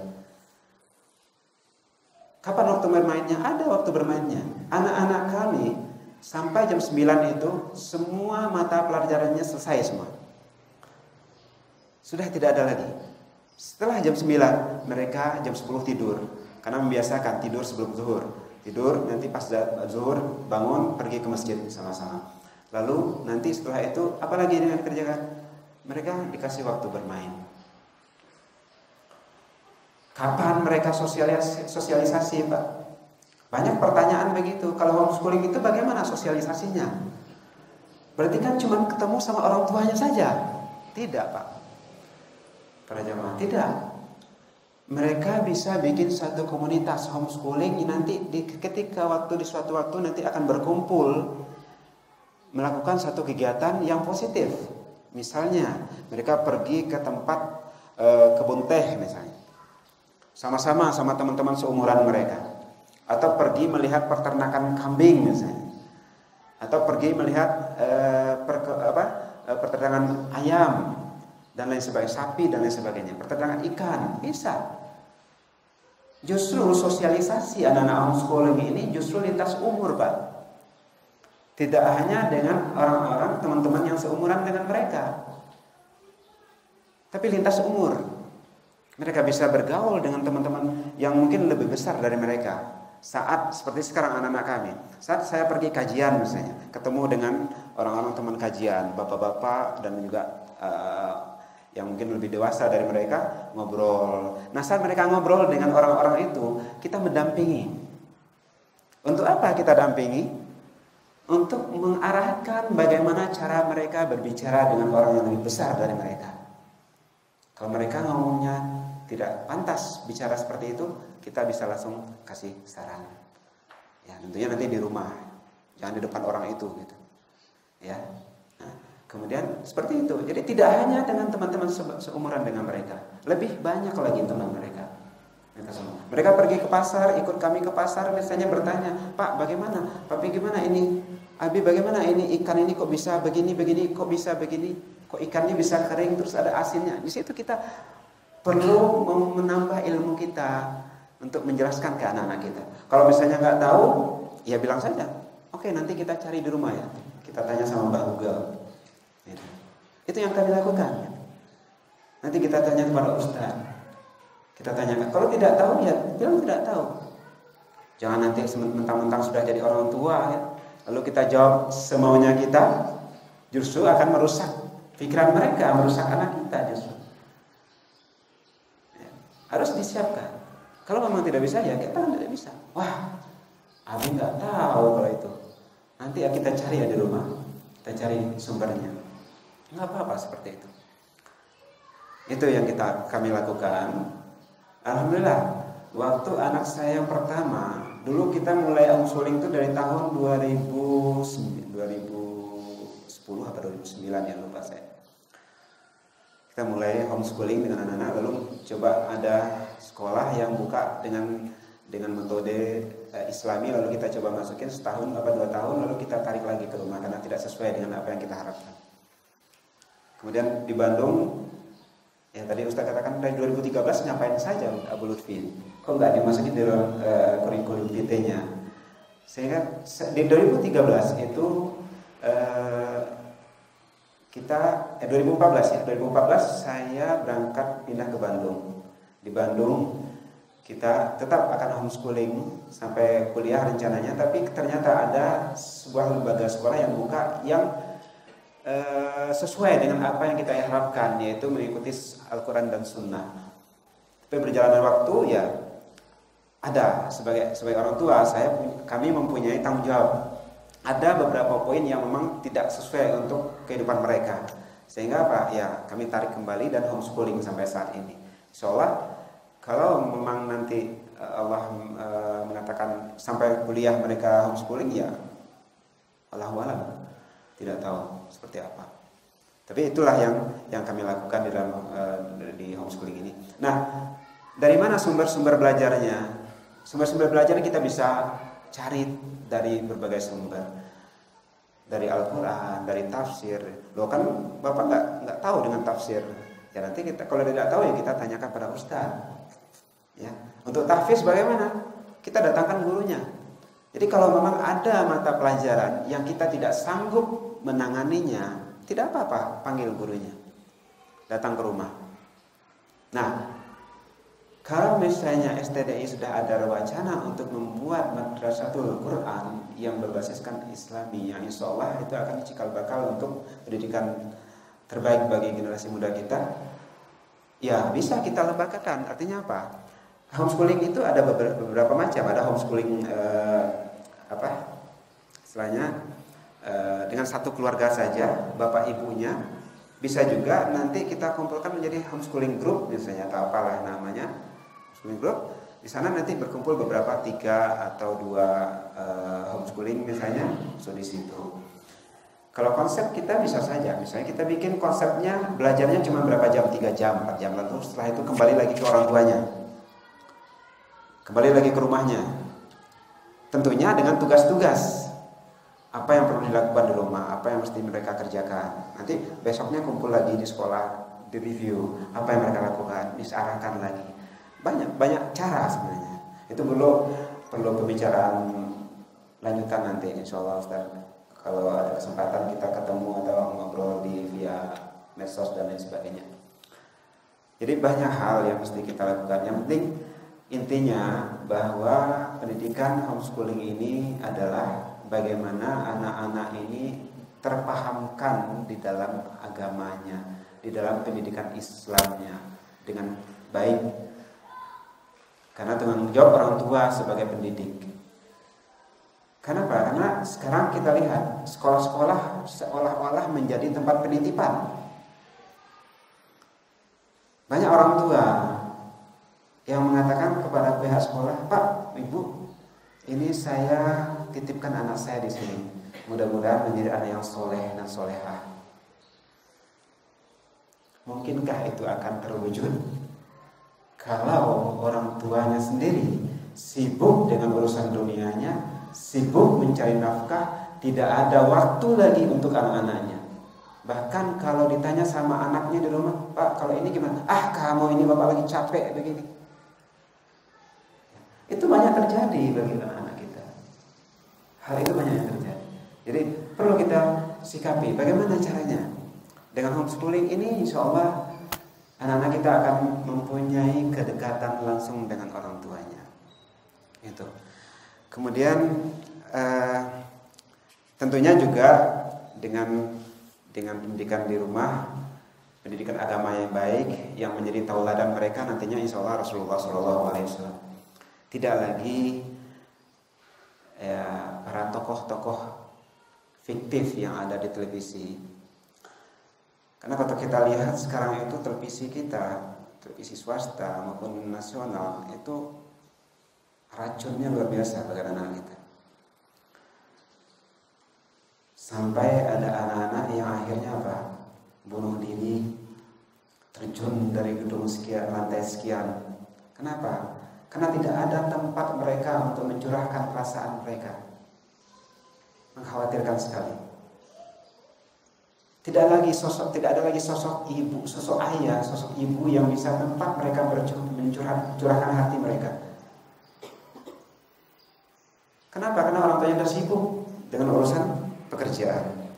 Kapan waktu bermainnya? Ada waktu bermainnya. Anak-anak kami sampai jam sembilan itu semua mata pelajarannya selesai semua. Sudah tidak ada lagi. Setelah jam sembilan mereka jam sepuluh tidur. Karena membiasakan tidur sebelum zuhur. Tidur nanti pas zuhur bangun pergi ke masjid sama-sama. Lalu nanti setelah itu apa lagi yang dikerjakan? Mereka dikasih waktu bermain. Kapan mereka sosialisasi, sosialisasi Pak? Banyak pertanyaan begitu. Kalau homeschooling itu bagaimana sosialisasinya? Berarti kan cuma ketemu sama orang tuanya saja? Tidak Pak. Para jamaah, tidak. Mereka bisa bikin satu komunitas homeschooling. Nanti di, ketika waktu di suatu waktu nanti akan berkumpul melakukan satu kegiatan yang positif. Misalnya mereka pergi ke tempat e, kebun teh misalnya, sama-sama sama teman-teman seumuran mereka, atau pergi melihat peternakan kambing misalnya, atau pergi melihat e, per, apa, e, peternakan ayam dan lain sebagainya, sapi dan lain sebagainya, peternakan ikan, bisa. Justru sosialisasi anak-anak homeschooling ini justru lintas umur Pak. Tidak hanya dengan orang-orang teman-teman yang seumuran dengan mereka, tapi lintas umur. Mereka bisa bergaul dengan teman-teman yang mungkin lebih besar dari mereka. Saat seperti sekarang anak-anak kami, saat saya pergi kajian misalnya, ketemu dengan orang-orang teman kajian, bapak-bapak dan juga uh, yang mungkin lebih dewasa dari mereka, ngobrol. Nah saat mereka ngobrol dengan orang-orang itu, kita mendampingi. Untuk apa kita dampingi? Untuk mengarahkan bagaimana cara mereka berbicara dengan orang yang lebih besar dari mereka. Kalau mereka ngomongnya tidak pantas bicara seperti itu, kita bisa langsung kasih saran. Ya, tentunya nanti di rumah, jangan di depan orang itu, gitu. Ya. Nah, kemudian seperti itu. Jadi tidak hanya dengan teman-teman seumuran dengan mereka, lebih banyak lagi teman mereka. Mereka pergi ke pasar, ikut kami ke pasar, misalnya bertanya, Pak, bagaimana? Papi gimana ini? Abi bagaimana ini ikan ini kok bisa begini begini, kok bisa begini, kok ikannya bisa kering terus ada asinnya. Di situ kita perlu menambah ilmu kita untuk menjelaskan ke anak-anak kita. Kalau misalnya nggak tahu, ya bilang saja. Oke, nanti kita cari di rumah ya. Kita tanya sama Mbak Google. Gitu. Itu yang kami lakukan. Nanti kita tanya kepada Ustaz. Kita tanyakan. Kalau tidak tahu ya bilang tidak tahu. Jangan nanti mentang-mentang sudah jadi orang tua ya. Lalu kita jawab semaunya kita, justru akan merusak pikiran mereka, merusak anak kita justru. Ya, harus disiapkan. Kalau memang tidak bisa ya kita tidak bisa. Wah, Abi nggak tahu kalau itu. Nanti ya kita cari ya di rumah, kita cari sumbernya. Nggak apa-apa seperti itu. Itu yang kita kami lakukan. Alhamdulillah, waktu anak saya yang pertama, dulu kita mulai homeschooling itu dari tahun dua ribu sepuluh atau dua ribu sembilan ya lupa saya. Kita mulai homeschooling dengan anak-anak, lalu coba ada sekolah yang buka dengan dengan metode eh, Islami, lalu kita coba masukin setahun apa dua tahun, lalu kita tarik lagi ke rumah karena tidak sesuai dengan apa yang kita harapkan. Kemudian di Bandung, ya tadi Ustaz katakan dari dua ribu tiga belas ngapain saja Abu Lutfi? Kok nggak dimasukin di dalam uh, kurikulum P T-nya? Sehingga di dua ribu tiga belas itu uh, kita eh, dua ribu empat belas ya, dua ribu empat belas saya berangkat pindah ke Bandung. Di Bandung kita tetap akan homeschooling sampai kuliah rencananya, tapi ternyata ada sebuah lembaga sekolah yang buka yang Uh, sesuai dengan apa yang kita harapkan, yaitu mengikuti Al-Quran dan Sunnah. Tapi berjalanan waktu ya ada sebagai sebagai orang tua saya kami mempunyai tanggung jawab. Ada beberapa poin yang memang tidak sesuai untuk kehidupan mereka, sehingga apa ya kami tarik kembali dan homeschooling sampai saat ini. Insya Allah kalau memang nanti Allah uh, mengatakan sampai kuliah mereka homeschooling ya Allahu a'lam. Tidak tahu seperti apa. Tapi itulah yang yang kami lakukan di dalam uh, di homeschooling ini. Nah, dari mana sumber-sumber belajarnya? Sumber-sumber belajar kita bisa cari dari berbagai sumber, dari Al-Quran, dari tafsir. Loh kan Bapak nggak nggak tahu dengan tafsir, ya nanti kita kalau tidak tahu ya kita tanyakan pada ustaz. Ya, untuk tahfiz bagaimana? Kita datangkan gurunya. Jadi kalau memang ada mata pelajaran yang kita tidak sanggup menanganinya, tidak apa-apa, panggil gurunya, datang ke rumah. Nah, kalau misalnya S T D I sudah ada wacana untuk membuat madrasatul Quran yang berbasiskan Islami, yang insya Allah itu akan cikal bakal untuk pendidikan terbaik bagi generasi muda kita, ya bisa kita lembagakan. Artinya apa? Homeschooling itu ada beberapa, beberapa macam. Ada homeschooling eh, apa? Istilahnya eh, dengan satu keluarga saja, bapak ibunya. Bisa juga nanti kita kumpulkan menjadi homeschooling group misalnya atau apalah namanya, homeschooling group. Di sana nanti berkumpul beberapa tiga atau dua eh, homeschooling misalnya, so di situ. Kalau konsep kita bisa saja, misalnya kita bikin konsepnya belajarnya cuma berapa jam, tiga jam, empat jam, lalu setelah itu kembali lagi ke orang tuanya. Kembali lagi ke rumahnya. Tentunya dengan tugas-tugas. Apa yang perlu dilakukan di rumah, apa yang mesti mereka kerjakan. Nanti besoknya kumpul lagi di sekolah, di review apa yang mereka lakukan, diarahkan lagi. Banyak banyak cara sebenarnya. Itu perlu perlu pembicaraan lanjutan nanti insya Allah Ustaz. Kalau ada kesempatan kita ketemu atau ngobrol di via medsos dan lain sebagainya. Jadi banyak hal yang mesti kita lakukan. Yang penting intinya bahwa pendidikan homeschooling ini adalah bagaimana anak-anak ini terpahamkan di dalam agamanya, di dalam pendidikan Islamnya dengan baik. Karena tanggung jawab orang tua sebagai pendidik. Kenapa? Karena sekarang kita lihat sekolah-sekolah seolah-olah menjadi tempat penitipan. Banyak orang tua yang mengatakan kepada pihak sekolah, Pak, Ibu, ini saya titipkan anak saya di sini. Mudah-mudahan menjadi anak yang soleh dan solehah. Mungkinkah itu akan terwujud? Kalau orang tuanya sendiri sibuk dengan urusan dunianya, sibuk mencari nafkah, tidak ada waktu lagi untuk anak-anaknya. Bahkan kalau ditanya sama anaknya di rumah, Pak, kalau ini gimana? Ah, kamu ini bapak lagi capek begini. Itu banyak terjadi bagi anak-anak kita. Hal itu banyak yang terjadi. Jadi perlu kita sikapi bagaimana caranya. Dengan homeschooling ini insya Allah anak-anak kita akan mempunyai kedekatan langsung dengan orang tuanya. Itu. Kemudian eh, tentunya juga dengan dengan pendidikan di rumah, pendidikan agama yang baik yang menjadi tauladan mereka nantinya insya Allah Rasulullah Shallallahu Alaihi Wasallam. Tidak lagi ya, para tokoh-tokoh fiktif yang ada di televisi. Karena kalau kita lihat sekarang itu televisi kita, televisi swasta maupun nasional itu racunnya luar biasa bagi anak-anak kita. Sampai ada anak-anak yang akhirnya apa? Bunuh diri, terjun dari gedung sekian, lantai sekian. Kenapa? Karena tidak ada tempat mereka untuk mencurahkan perasaan mereka. Mengkhawatirkan sekali. Tidak lagi sosok, tidak ada lagi sosok ibu, sosok ayah, sosok ibu yang bisa tempat mereka mencurahkan hati mereka. Kenapa? Karena orang tuanya sudah sibuk dengan urusan pekerjaan.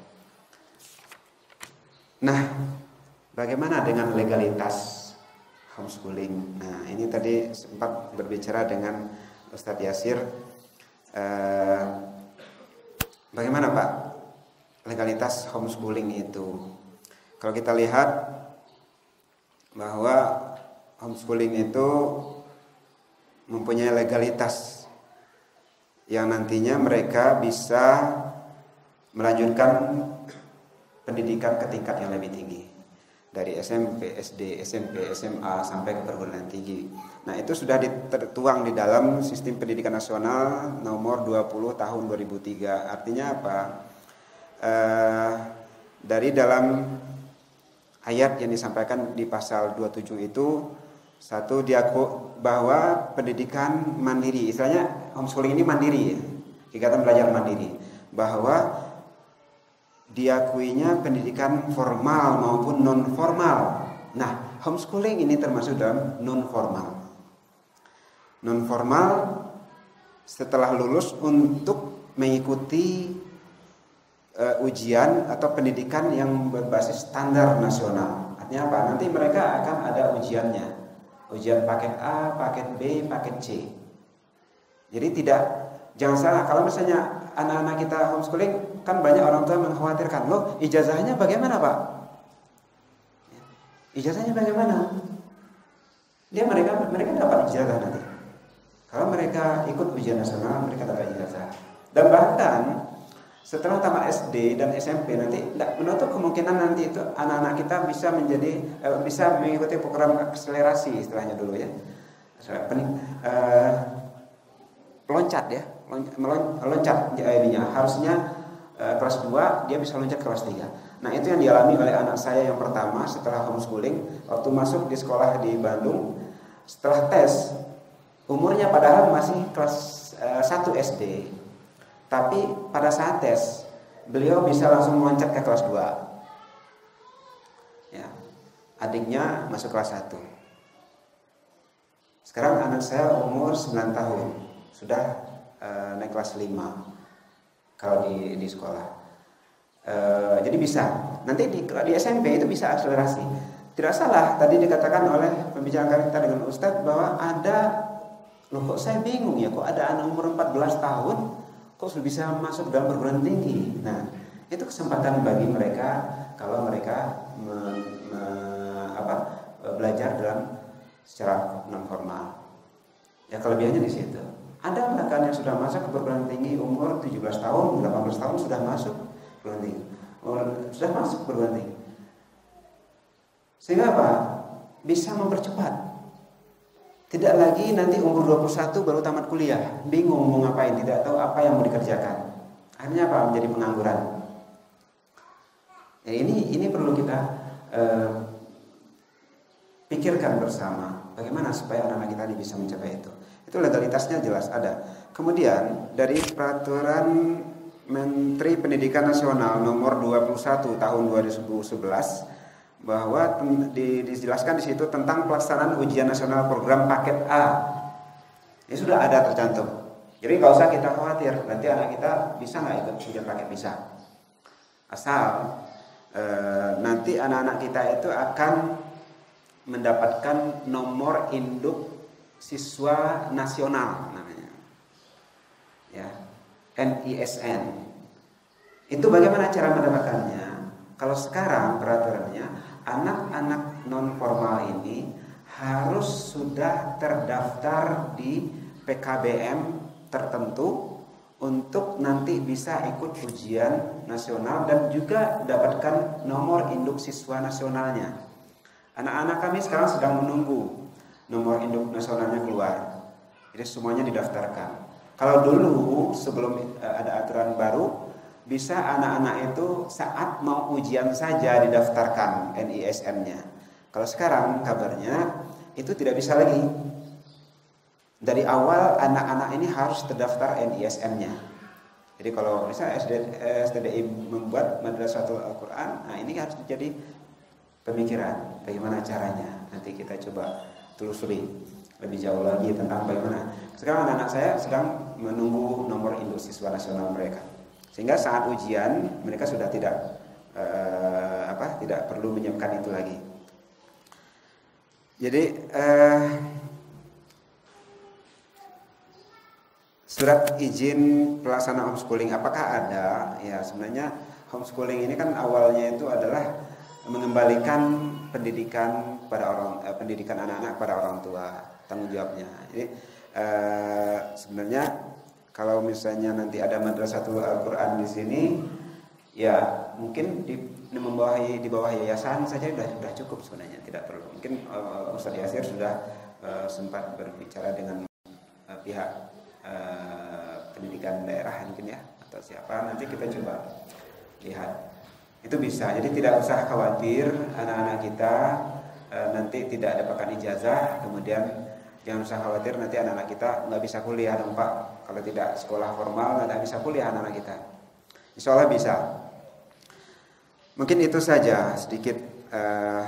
Nah, bagaimana dengan legalitas homeschooling? Nah, ini tadi sempat berbicara dengan Ustadz Yasir. Eh, bagaimana Pak legalitas homeschooling itu? Kalau kita lihat bahwa homeschooling itu mempunyai legalitas yang nantinya mereka bisa melanjutkan pendidikan ke tingkat yang lebih tinggi, dari S M P, S D, S M P, S M A sampai ke perguruan tinggi. Nah, itu sudah tertuang di dalam Sistem Pendidikan Nasional nomor dua puluh tahun dua ribu tiga. Artinya apa? Eh, dari dalam ayat yang disampaikan di pasal dua puluh tujuh itu Satu, diaku bahwa pendidikan mandiri, istilahnya homeschooling ini mandiri ya, kegiatan belajar mandiri, bahwa diakuinya pendidikan formal maupun non formal. Nah, homeschooling ini termasuk dalam non formal. Non formal setelah lulus untuk mengikuti uh, ujian atau pendidikan yang berbasis standar nasional. Artinya apa? Nanti mereka akan ada ujiannya. Ujian paket A, paket B, paket C. Jadi tidak, jangan salah, kalau misalnya anak-anak kita homeschooling, kan banyak orang tua mengkhawatirkan, loh ijazahnya bagaimana Pak? Ijazahnya bagaimana? Dia mereka mereka dapat ijazah nanti. Kalau mereka ikut ujian nasional, mereka dapat ijazah. Dan bahkan setelah tamat S D dan S M P nanti tidak menutup kemungkinan nanti itu anak-anak kita bisa menjadi eh, bisa mengikuti program akselerasi istilahnya dulu ya. Eh, loncat ya, meloncat ininya. Harusnya eh, kelas dua dia bisa loncat kelas tiga. Nah, itu yang dialami oleh anak saya yang pertama setelah homeschooling waktu masuk di sekolah di Bandung. Setelah tes umurnya padahal masih kelas eh, satu S D. Tapi pada saat tes beliau bisa langsung meloncat ke kelas dua. Ya. Adiknya masuk kelas satu. Sekarang anak saya umur sembilan tahun, sudah uh, naik kelas lima kalau di di sekolah. Uh, jadi bisa. Nanti di, di S M P itu bisa akselerasi. Tidak salah tadi dikatakan oleh pembicara kita dengan Ustadz bahwa ada, loh kok saya bingung ya, kok ada anak umur empat belas tahun kok sudah bisa masuk dalam perguruan tinggi. Nah, itu kesempatan bagi mereka kalau mereka me, me, apa, belajar dalam secara non formal. Ya kelebihannya di situ. Ada bahkan yang sudah masuk ke perguruan tinggi umur tujuh belas tahun, delapan belas tahun sudah masuk perguruan tinggi. Sudah masuk perguruan tinggi. Sehingga apa? Bisa mempercepat. Tidak lagi nanti umur dua puluh satu baru tamat kuliah, bingung mau ngapain, tidak tahu apa yang mau dikerjakan. Akhirnya apa? Menjadi pengangguran. Ya, ini ini perlu kita eh, pikirkan bersama. Bagaimana supaya anak-anak kita ini bisa mencapai itu. Itu legalitasnya jelas ada. Kemudian dari peraturan Menteri Pendidikan Nasional nomor dua puluh satu tahun dua ribu sebelas bahwa di, dijelaskan di situ tentang pelaksanaan ujian nasional program paket A. Ini sudah ada tercantum. Jadi nggak usah kita khawatir nanti anak kita bisa nggak ikut ujian paket, bisa. Asal e, nanti anak-anak kita itu akan mendapatkan nomor induk siswa nasional namanya, ya, N I S N. Itu bagaimana cara mendapatkannya? Kalau sekarang peraturannya anak-anak non formal ini harus sudah terdaftar di P K B M tertentu untuk nanti bisa ikut ujian nasional dan juga dapatkan nomor induk siswa nasionalnya. Anak-anak kami sekarang sedang menunggu nomor induk nasionalnya keluar. Jadi semuanya didaftarkan. Kalau dulu sebelum ada aturan baru, bisa anak-anak itu saat mau ujian saja didaftarkan N I S N-nya. Kalau sekarang kabarnya itu tidak bisa lagi. Dari awal anak-anak ini harus terdaftar N I S N-nya. Jadi kalau misalnya S T D I membuat Madrasatul Al-Quran, nah ini harus jadi pemikiran bagaimana caranya. Nanti kita coba telusuri lebih jauh lagi tentang bagaimana. Sekarang anak-anak saya sedang menunggu nomor induk siswa nasional mereka. Sehingga saat ujian mereka sudah tidak uh, apa tidak perlu menyiapkan itu lagi. Jadi uh, surat izin pelaksanaan homeschooling apakah ada? Ya sebenarnya homeschooling ini kan awalnya itu adalah mengembalikan pendidikan pada orang uh, pendidikan anak-anak pada orang tua, tanggung jawabnya. Jadi uh, sebenarnya kalau misalnya nanti ada Madrasatul Al-Quran di sini, ya mungkin di membawahi di bawah yayasan saja sudah sudah cukup sebenarnya, tidak perlu. Mungkin uh, Ustadz Yasir sudah uh, sempat berbicara dengan uh, pihak uh, pendidikan daerah mungkin ya atau siapa. Nanti kita coba lihat. Itu bisa. Jadi tidak usah khawatir anak-anak kita uh, nanti tidak dapatkan ijazah, kemudian jangan usah khawatir nanti anak-anak kita nggak bisa kuliah dong Pak. Kalau tidak sekolah formal nggak bisa kuliah anak-anak kita. Insya Allah bisa. Mungkin itu saja sedikit uh,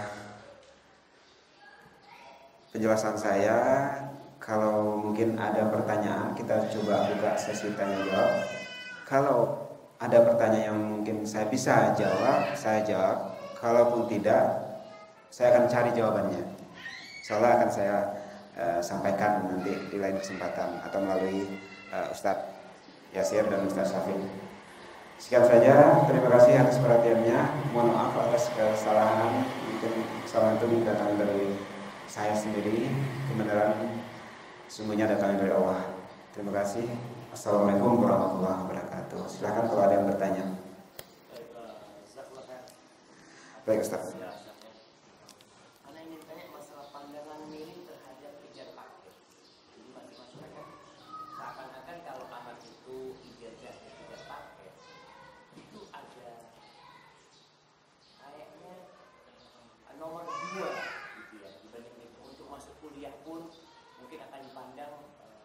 penjelasan saya. Kalau mungkin ada pertanyaan, kita coba buka sesi tanya jawab. Kalau ada pertanyaan yang mungkin saya bisa jawab, saya jawab. Kalaupun tidak, saya akan cari jawabannya. Insya Allah akan saya uh, sampaikan nanti di lain kesempatan atau melalui uh, Ustadz Yasir dan Ustadz Syafiq. Sekian saja. Terima kasih atas perhatiannya. Mohon maaf atas kesalahan. Mungkin kesalahan itu datang dari saya sendiri. Kebenaran sungguhnya datang dari Allah. Terima kasih. Assalamualaikum warahmatullahi wabarakatuh. Silakan kalau ada yang bertanya. Baik Ustaz. Ana ingin tanya masalah pandangan miring terhadap kejar paket. Jadi masih masyarakat seakan-akan kalau anak itu ijazah kejar paket itu ada kayaknya nomor dua gitu ya dibanding itu. Untuk masuk kuliah pun mungkin akan dipandang uh,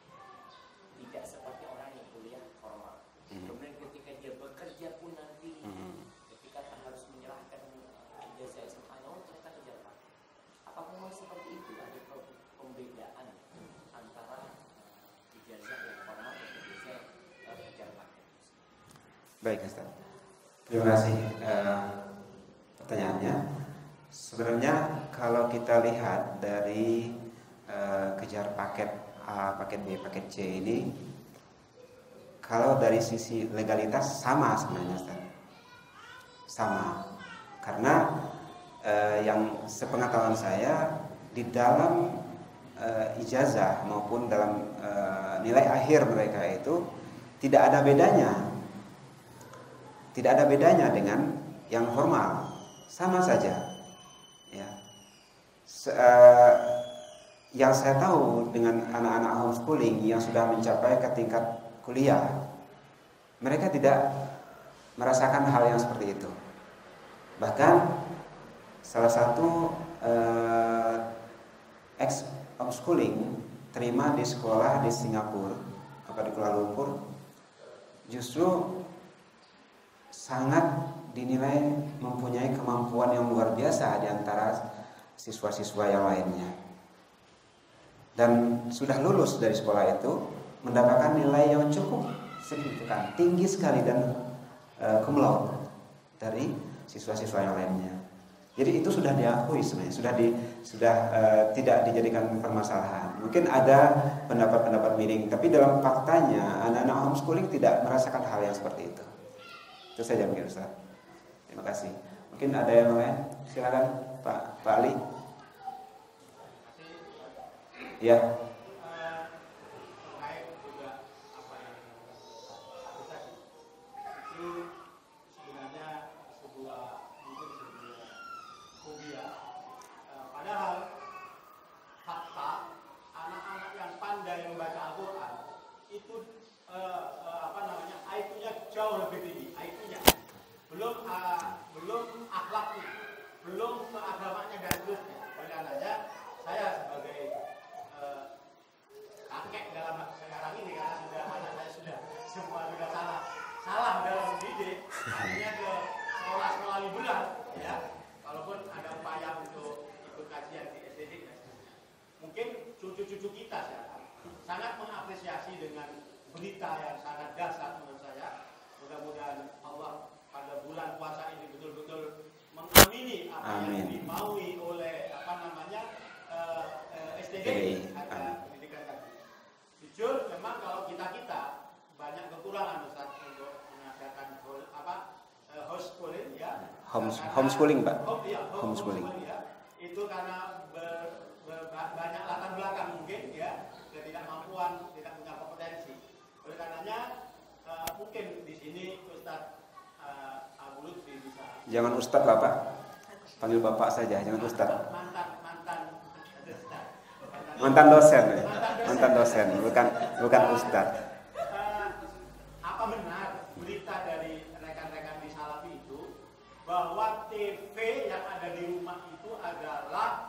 tidak seperti orang yang kuliah formal. Hmm. Kemudian ketika dia bekerja pun nanti hmm. ketika harus menyerahkan uh, ijazah S M A, oh ternyata kejar paket. Apakah memang seperti itu ada pembedaan antara uh, ijazah yang formal dan ijazah uh, kejar paket? Baik Ustaz. Terima kasih uh, pertanyaannya. Sebenarnya kalau kita lihat dari Uh, kejar paket A, paket B, paket C ini, kalau dari sisi legalitas sama sebenarnya Ustaz. Sama. Karena uh, yang sepengetahuan saya di dalam uh, ijazah maupun dalam uh, nilai akhir mereka itu tidak ada bedanya. Tidak ada bedanya dengan yang formal. Sama saja. Ya. Se- uh, Yang saya tahu dengan anak-anak homeschooling yang sudah mencapai ke tingkat kuliah, mereka tidak merasakan hal yang seperti itu. Bahkan salah satu eh, ex homeschooling terima di sekolah di Singapura, apa di Kuala Lumpur, justru sangat dinilai mempunyai kemampuan yang luar biasa di antara siswa-siswa yang lainnya. Dan sudah lulus dari sekolah itu mendapatkan nilai yang cukup signifikan, tinggi sekali dan uh, cum laude dari siswa-siswa yang lainnya. Jadi itu sudah diakui sebenarnya, sudah di, sudah uh, tidak dijadikan permasalahan. Mungkin ada pendapat-pendapat miring, tapi dalam faktanya anak-anak homeschooling tidak merasakan hal yang seperti itu. Itu saja mungkin Ustaz. Terima kasih. Mungkin ada yang lain? Silakan Pak Pak Ali. Ya. Terkait juga apa yang aku tadi itu sebenarnya sebuah mungkin sebuah fobia. Padahal fakta anak-anak yang pandai membaca Al-Quran itu eh, eh, apa namanya I Q-nya jauh lebih tinggi, I Q-nya belum uh, belum akhlaknya, belum keagamannya dan seterusnya. Oleh karenanya saya sebagai kakek dalam sekarang ini karena sudah anak saya sudah semua sudah salah salah dalam mendidik, artinya ke sekolah-sekolah liberal ya, walaupun ada upaya untuk ikut kajian di S D D mungkin cucu-cucu kita ya, sangat mengapresiasi dengan berita yang sangat dahsyat menurut saya. Mudah-mudahan Allah pada bulan puasa ini betul-betul mengamini apa Amin. Yang dimaui oleh apa namanya uh, uh, S D D ada pendidikan tadi. Jujur memang kalau kita-kita banyak kekurangan Ustaz untuk mengadakan apa uh, homeschooling ya. Homes, homeschooling Pak. Home, ya, home, homeschooling. homeschooling ya. Itu karena ber, ber, banyak latar belakang mungkin ya, ketidakmampuan, tidak punya kompetensi. Oleh karenanya uh, mungkin di sini Ustaz uh, Abu Lutfi bisa. Jangan Ustaz Bapak. Panggil Bapak saja, jangan Ustaz. Mantan mantan mantan dosen, ya? mantan dosen, bukan bukan Ustaz. Uh, apa benar berita dari rekan-rekan di Salafi itu bahwa T V yang ada di rumah itu adalah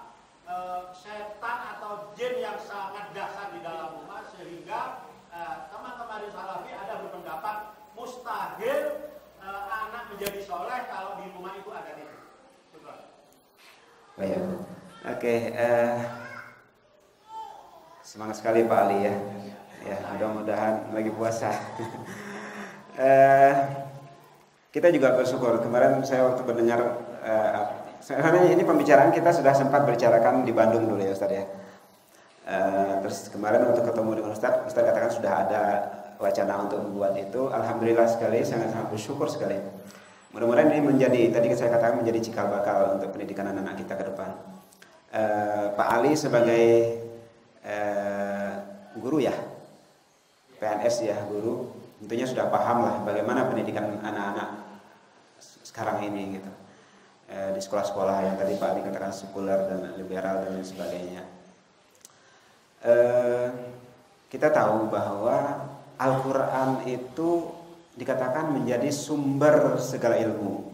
Baik. Oke, eh, semangat sekali Pak Ali ya. Ya, mudah-mudahan lagi puasa. eh, kita juga bersyukur. Kemarin saya waktu mendengar, eh, sebenarnya ini pembicaraan kita sudah sempat bicarakan di Bandung dulu ya Ustaz ya. Eh, terus kemarin waktu ketemu dengan Ustaz, Ustaz katakan sudah ada wacana untuk membuat itu. Alhamdulillah sekali, sangat-sangat bersyukur sekali. Mudah-mudahan ini menjadi, tadi saya katakan menjadi cikal bakal untuk pendidikan anak-anak kita ke depan. Eh, Pak Ali sebagai eh, guru ya, P N S ya, guru, tentunya sudah paham lah bagaimana pendidikan anak-anak sekarang ini gitu. E, di sekolah-sekolah yang tadi Pak Ali katakan sekuler dan liberal dan lain sebagainya. E, kita tahu bahwa Al-Quran itu dikatakan menjadi sumber segala ilmu,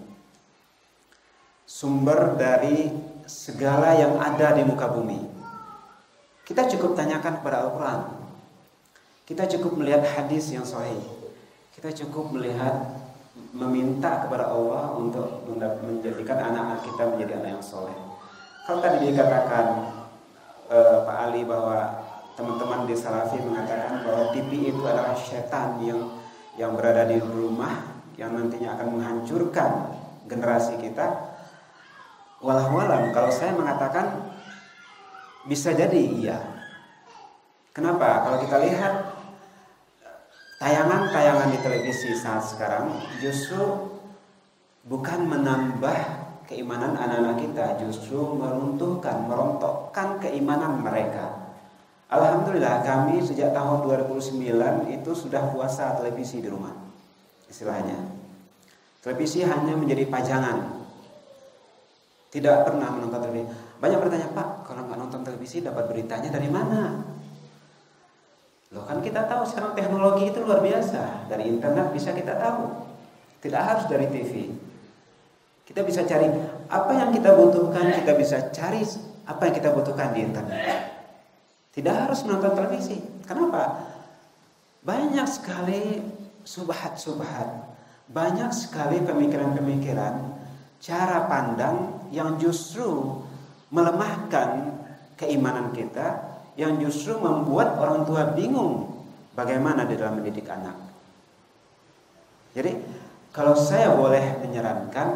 sumber dari segala yang ada di muka bumi. Kita cukup tanyakan kepada Al-Quran. Kita cukup melihat hadis yang sahih. Kita cukup melihat, meminta kepada Allah untuk menjadikan anak-anak kita menjadi anak yang soleh. Kalau tadi dikatakan eh, Pak Ali bahwa teman-teman di Salafi mengatakan bahwa T V itu adalah setan yang yang berada di rumah, yang nantinya akan menghancurkan generasi kita. Walau-walau kalau saya mengatakan bisa jadi iya. Kenapa? Kalau kita lihat tayangan-tayangan di televisi saat sekarang justru bukan menambah keimanan anak-anak kita, justru meruntuhkan, merontokkan keimanan mereka. Alhamdulillah kami sejak tahun dua ribu sembilan itu sudah puasa televisi di rumah, istilahnya. Televisi hanya menjadi pajangan, tidak pernah menonton televisi. Banyak bertanya, Pak, kalau nggak nonton televisi dapat beritanya dari mana? Loh kan kita tahu sekarang teknologi itu luar biasa. Dari internet bisa kita tahu. Tidak harus dari T V. Kita bisa cari apa yang kita butuhkan, kita bisa cari apa yang kita butuhkan di internet. Tidak harus menonton televisi. Kenapa? Banyak sekali subhat-subhat, banyak sekali pemikiran-pemikiran, cara pandang yang justru melemahkan keimanan kita, yang justru membuat orang tua bingung bagaimana di dalam mendidik anak. Jadi kalau saya boleh menyarankan,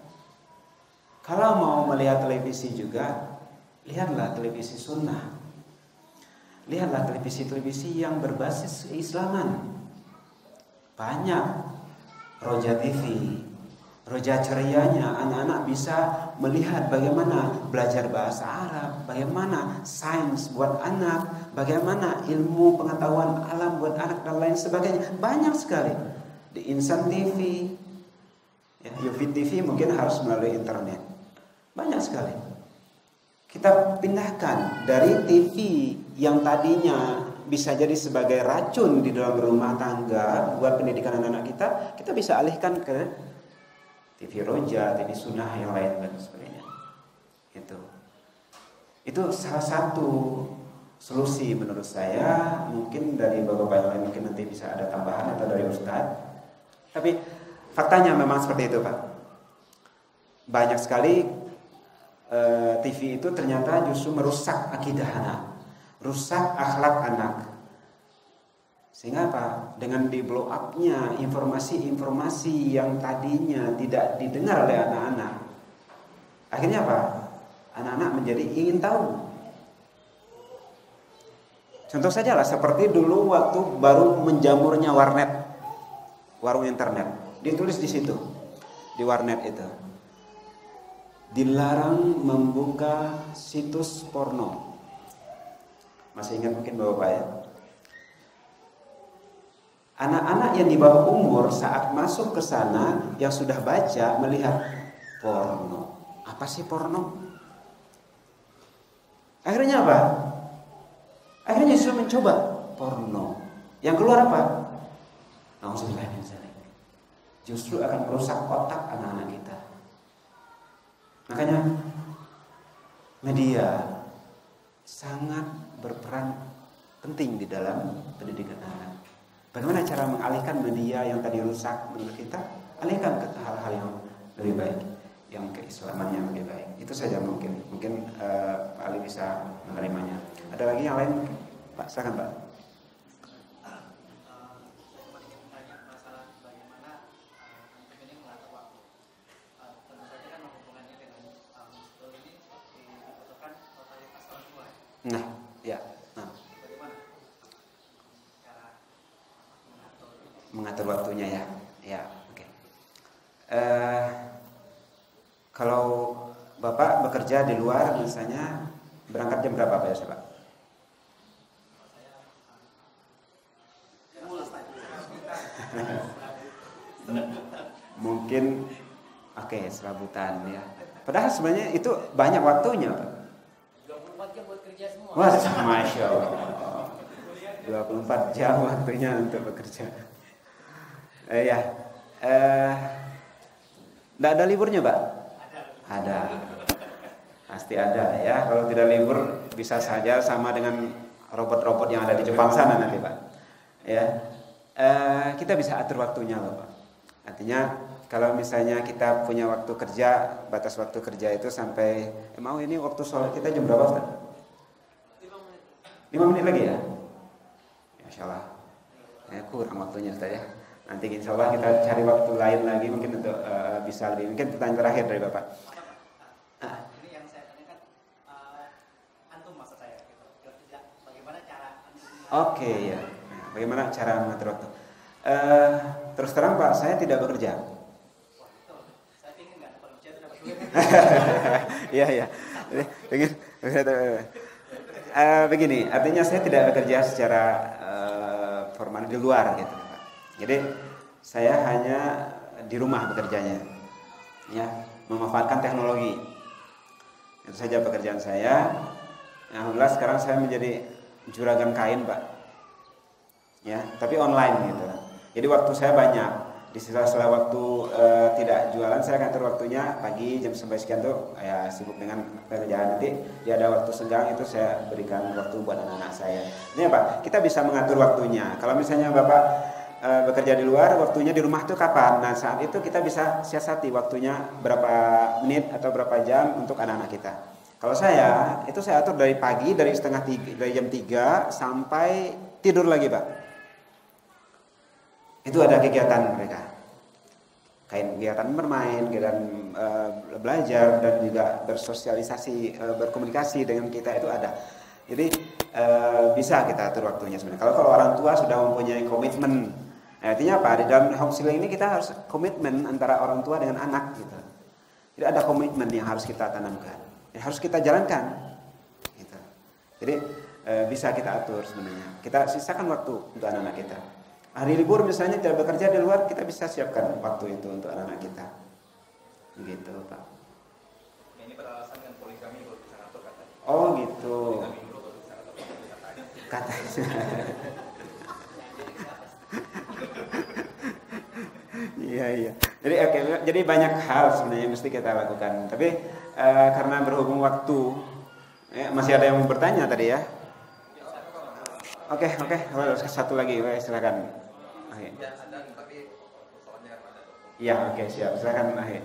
kalau mau melihat televisi juga, lihatlah televisi sunnah. Lihatlah televisi-televisi yang berbasis keislaman. Banyak. Roja T V, Roja Cerianya, anak-anak bisa melihat bagaimana belajar bahasa Arab, bagaimana sains buat anak, bagaimana ilmu pengetahuan alam buat anak dan lain sebagainya. Banyak sekali. Di Insan T V, ya, Yufid T V mungkin harus melalui internet. Banyak sekali. Kita pindahkan dari T V yang tadinya bisa jadi sebagai racun di dalam rumah tangga buat pendidikan anak-anak kita, kita bisa alihkan ke T V Roja, T V Sunnah yang lain dan sebagainya. Itu, itu salah satu solusi menurut saya. Mungkin dari bapak-bapak yang lain mungkin nanti bisa ada tambahan atau dari Ustadz. Tapi faktanya memang seperti itu, Pak. Banyak sekali eh, T V itu ternyata justru merusak akidah anak, rusak akhlak anak. Sehingga apa? Dengan di blow up-nya informasi-informasi yang tadinya tidak didengar oleh anak-anak, akhirnya apa? Anak-anak menjadi ingin tahu. Contoh saja lah, seperti dulu waktu baru menjamurnya warnet, warung internet, ditulis di situ, di warnet itu, dilarang membuka situs porno. Masih ingat mungkin bapak ya? Anak-anak yang di bawah umur saat masuk ke sana yang sudah baca melihat porno. Apa sih porno? Akhirnya apa? Akhirnya justru mencoba porno. Yang keluar apa? Nauzubillah min dzalik. Justru akan merusak otak anak-anak kita. Makanya media sangat berperan penting di dalam pendidikan anak. Bagaimana cara mengalihkan media yang tadi rusak menurut kita, alihkan ke hal-hal yang lebih baik. yang keislaman yang lebih baik. Itu saja mungkin. Mungkin uh, Pak Ali bisa menerimanya. Ada lagi yang lain? Pak, silakan Pak. Nah, ya. Nah. Mengatur waktunya ya. Ya, oke. Okay. Uh, kalau Bapak bekerja di luar misalnya berangkat jam berapa Pak ya, Pak? Mungkin oke, okay, serabutan ya. Padahal sebenarnya itu banyak waktunya, Pak. dua puluh empat jam buat kerja semua. Wah, Masya Allah. dua puluh empat jam waktunya untuk bekerja. Eh, ya. Eh, Nggak ada liburnya, Pak? Ada. Pasti ada ya. Kalau tidak libur bisa saja sama dengan robot-robot yang ada di Jepang sana nanti, Pak. Ya. Eh, kita bisa atur waktunya loh, Pak. Artinya kalau misalnya kita punya waktu kerja, batas waktu kerja itu sampai eh, mau ini waktu sholat kita jam berapa, Ustaz? lima menit lagi ya? Masya Allah. Ya, kurang waktunya, Ustaz ya. Nanti insya Allah kita cari waktu lain lagi mungkin untuk uh, bisa lebih. Mungkin pertanyaan terakhir dari Bapak. Ah. Ini yang saya tanyakan, uh, antum maksud saya, gitu. Bagaimana cara? Oke okay, ya. Nah, bagaimana cara mengatur waktu? Uh, terus terang Pak, saya tidak bekerja. Wah, betul. Saya ingin nggak dapat ujian sudah bekerja. Iya iya. Ingin. Uh, begini, artinya saya tidak bekerja secara uh, formal di luar gitu. Jadi saya hanya di rumah bekerjanya, ya, memanfaatkan teknologi. Itu saja pekerjaan saya. Alhamdulillah sekarang saya menjadi juragan kain, Pak. Ya, tapi online gitu. Jadi waktu saya banyak. Di sela-sela waktu e, tidak jualan saya atur waktunya pagi jam sampai sekian tuh ya sibuk dengan pekerjaan. Nanti dia ada waktu senggang itu saya berikan waktu buat anak-anak saya. Ini apa? Kita bisa mengatur waktunya. Kalau misalnya Bapak bekerja di luar, waktunya di rumah tuh kapan? Nah saat itu kita bisa siasati waktunya berapa menit atau berapa jam untuk anak-anak kita. Kalau saya, itu saya atur dari pagi, dari setengah tiga, dari jam tiga sampai tidur lagi Pak. Itu ada kegiatan mereka. Kayak kegiatan bermain, kegiatan uh, belajar dan juga bersosialisasi, uh, berkomunikasi dengan kita itu ada. Jadi uh, bisa kita atur waktunya sebenarnya. Kalau kalau orang tua sudah mempunyai komitmen. Nah, artinya apa? Di dalam homeschooling ini kita harus komitmen antara orang tua dengan anak gitu. Jadi ada komitmen yang harus kita tanamkan, yang harus kita jalankan. Gitu. Jadi e, bisa kita atur sebenarnya. Kita sisakan waktu untuk anak-anak kita. Hari libur misalnya tidak bekerja di luar, kita bisa siapkan waktu itu untuk anak-anak kita. Begitu Pak. Ini beralasan dengan poligami kalau bisa ngatur katanya. Oh gitu. Katanya. Iya iya. Jadi oke, okay, jadi banyak hal sebenarnya yang mesti kita lakukan. Tapi uh, karena berhubung waktu, ya, masih ada yang mau bertanya tadi ya. Oke okay, oke, okay. Satu lagi, silakan. Okay. Iya oke okay, siap, silakan Ahe.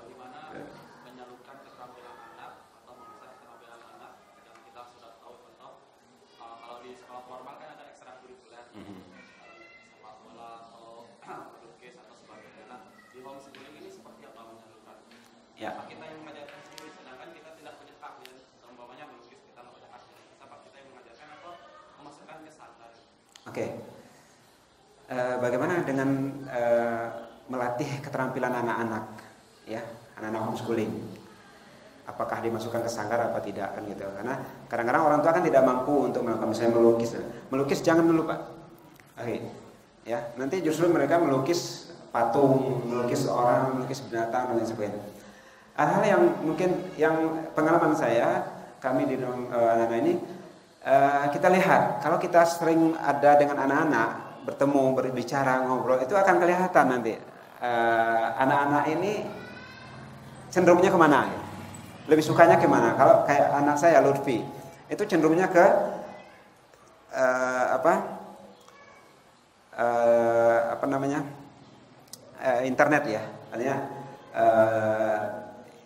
Ya. Kita yang mengajarkan sendiri, sedangkan kita tidak punya takdir. Umpamanya melukis kita nggak punya takdir. Siapa kita yang mengajarkan atau memasukkan ke sanggar? Oke. Okay. Uh, bagaimana dengan uh, melatih keterampilan anak-anak, ya, anak-anak homeschooling? Apakah dimasukkan ke sanggar apa tidak kan gitu? Karena kadang-kadang orang tua kan tidak mampu untuk melakukan misalnya melukis. Melukis jangan dulu Pak. Oke. Okay. Ya, nanti justru mereka melukis patung, melukis orang, melukis binatang dan lain sebagainya. Hal-hal yang mungkin yang pengalaman saya, kami di dalam uh, anak-anak ini uh, kita lihat kalau kita sering ada dengan anak-anak bertemu, berbicara, ngobrol itu akan kelihatan nanti uh, anak-anak ini cenderungnya kemana? Ya? Lebih sukanya kemana? Kalau kayak anak saya Lutfi itu cenderungnya ke uh, apa? Uh, apa namanya? Uh, internet ya, artinya uh,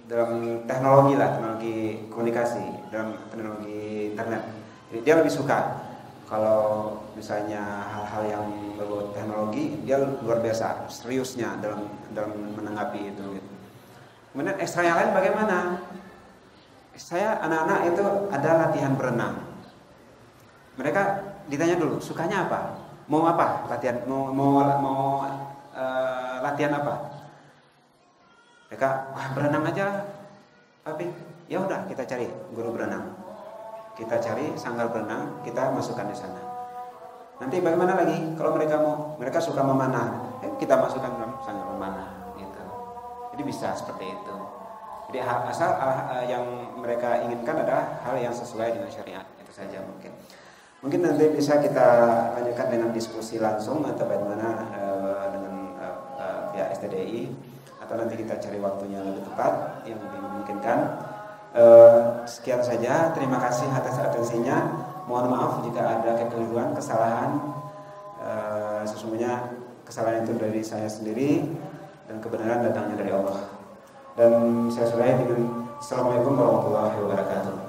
dalam teknologi lah, teknologi komunikasi, dalam teknologi internet. Jadi dia lebih suka. Kalau misalnya hal-hal yang berbau teknologi, dia luar biasa seriusnya dalam dalam menanggapi itu. Gitu. Kemudian ekstra yang lain bagaimana? Saya anak-anak itu ada latihan berenang. Mereka ditanya dulu, sukanya apa? Mau apa? Latihan mau mau mau uh, latihan apa? Mereka, wah berenang aja, papi. Ya udah kita cari guru berenang. Kita cari sanggar berenang, kita masukkan di sana. Nanti bagaimana lagi? Kalau mereka mau, mereka suka memanah, eh, kita masukkan dalam sanggar memanah, gitu. Jadi bisa seperti itu. Jadi asal yang mereka inginkan adalah hal yang sesuai dengan syariat, itu saja mungkin. Mungkin nanti bisa kita lanjutkan dengan diskusi langsung atau bagaimana uh, dengan uh, uh, pihak S T D I, atau nanti kita cari waktunya lebih tepat yang lebih memungkinkan. Uh, sekian saja, terima kasih atas atensinya. Mohon maaf jika ada kekeliruan, kesalahan. Uh, sesungguhnya kesalahan itu dari saya sendiri dan kebenaran datangnya dari Allah. Dan saya sudahi dengan Assalamualaikum warahmatullahi wabarakatuh.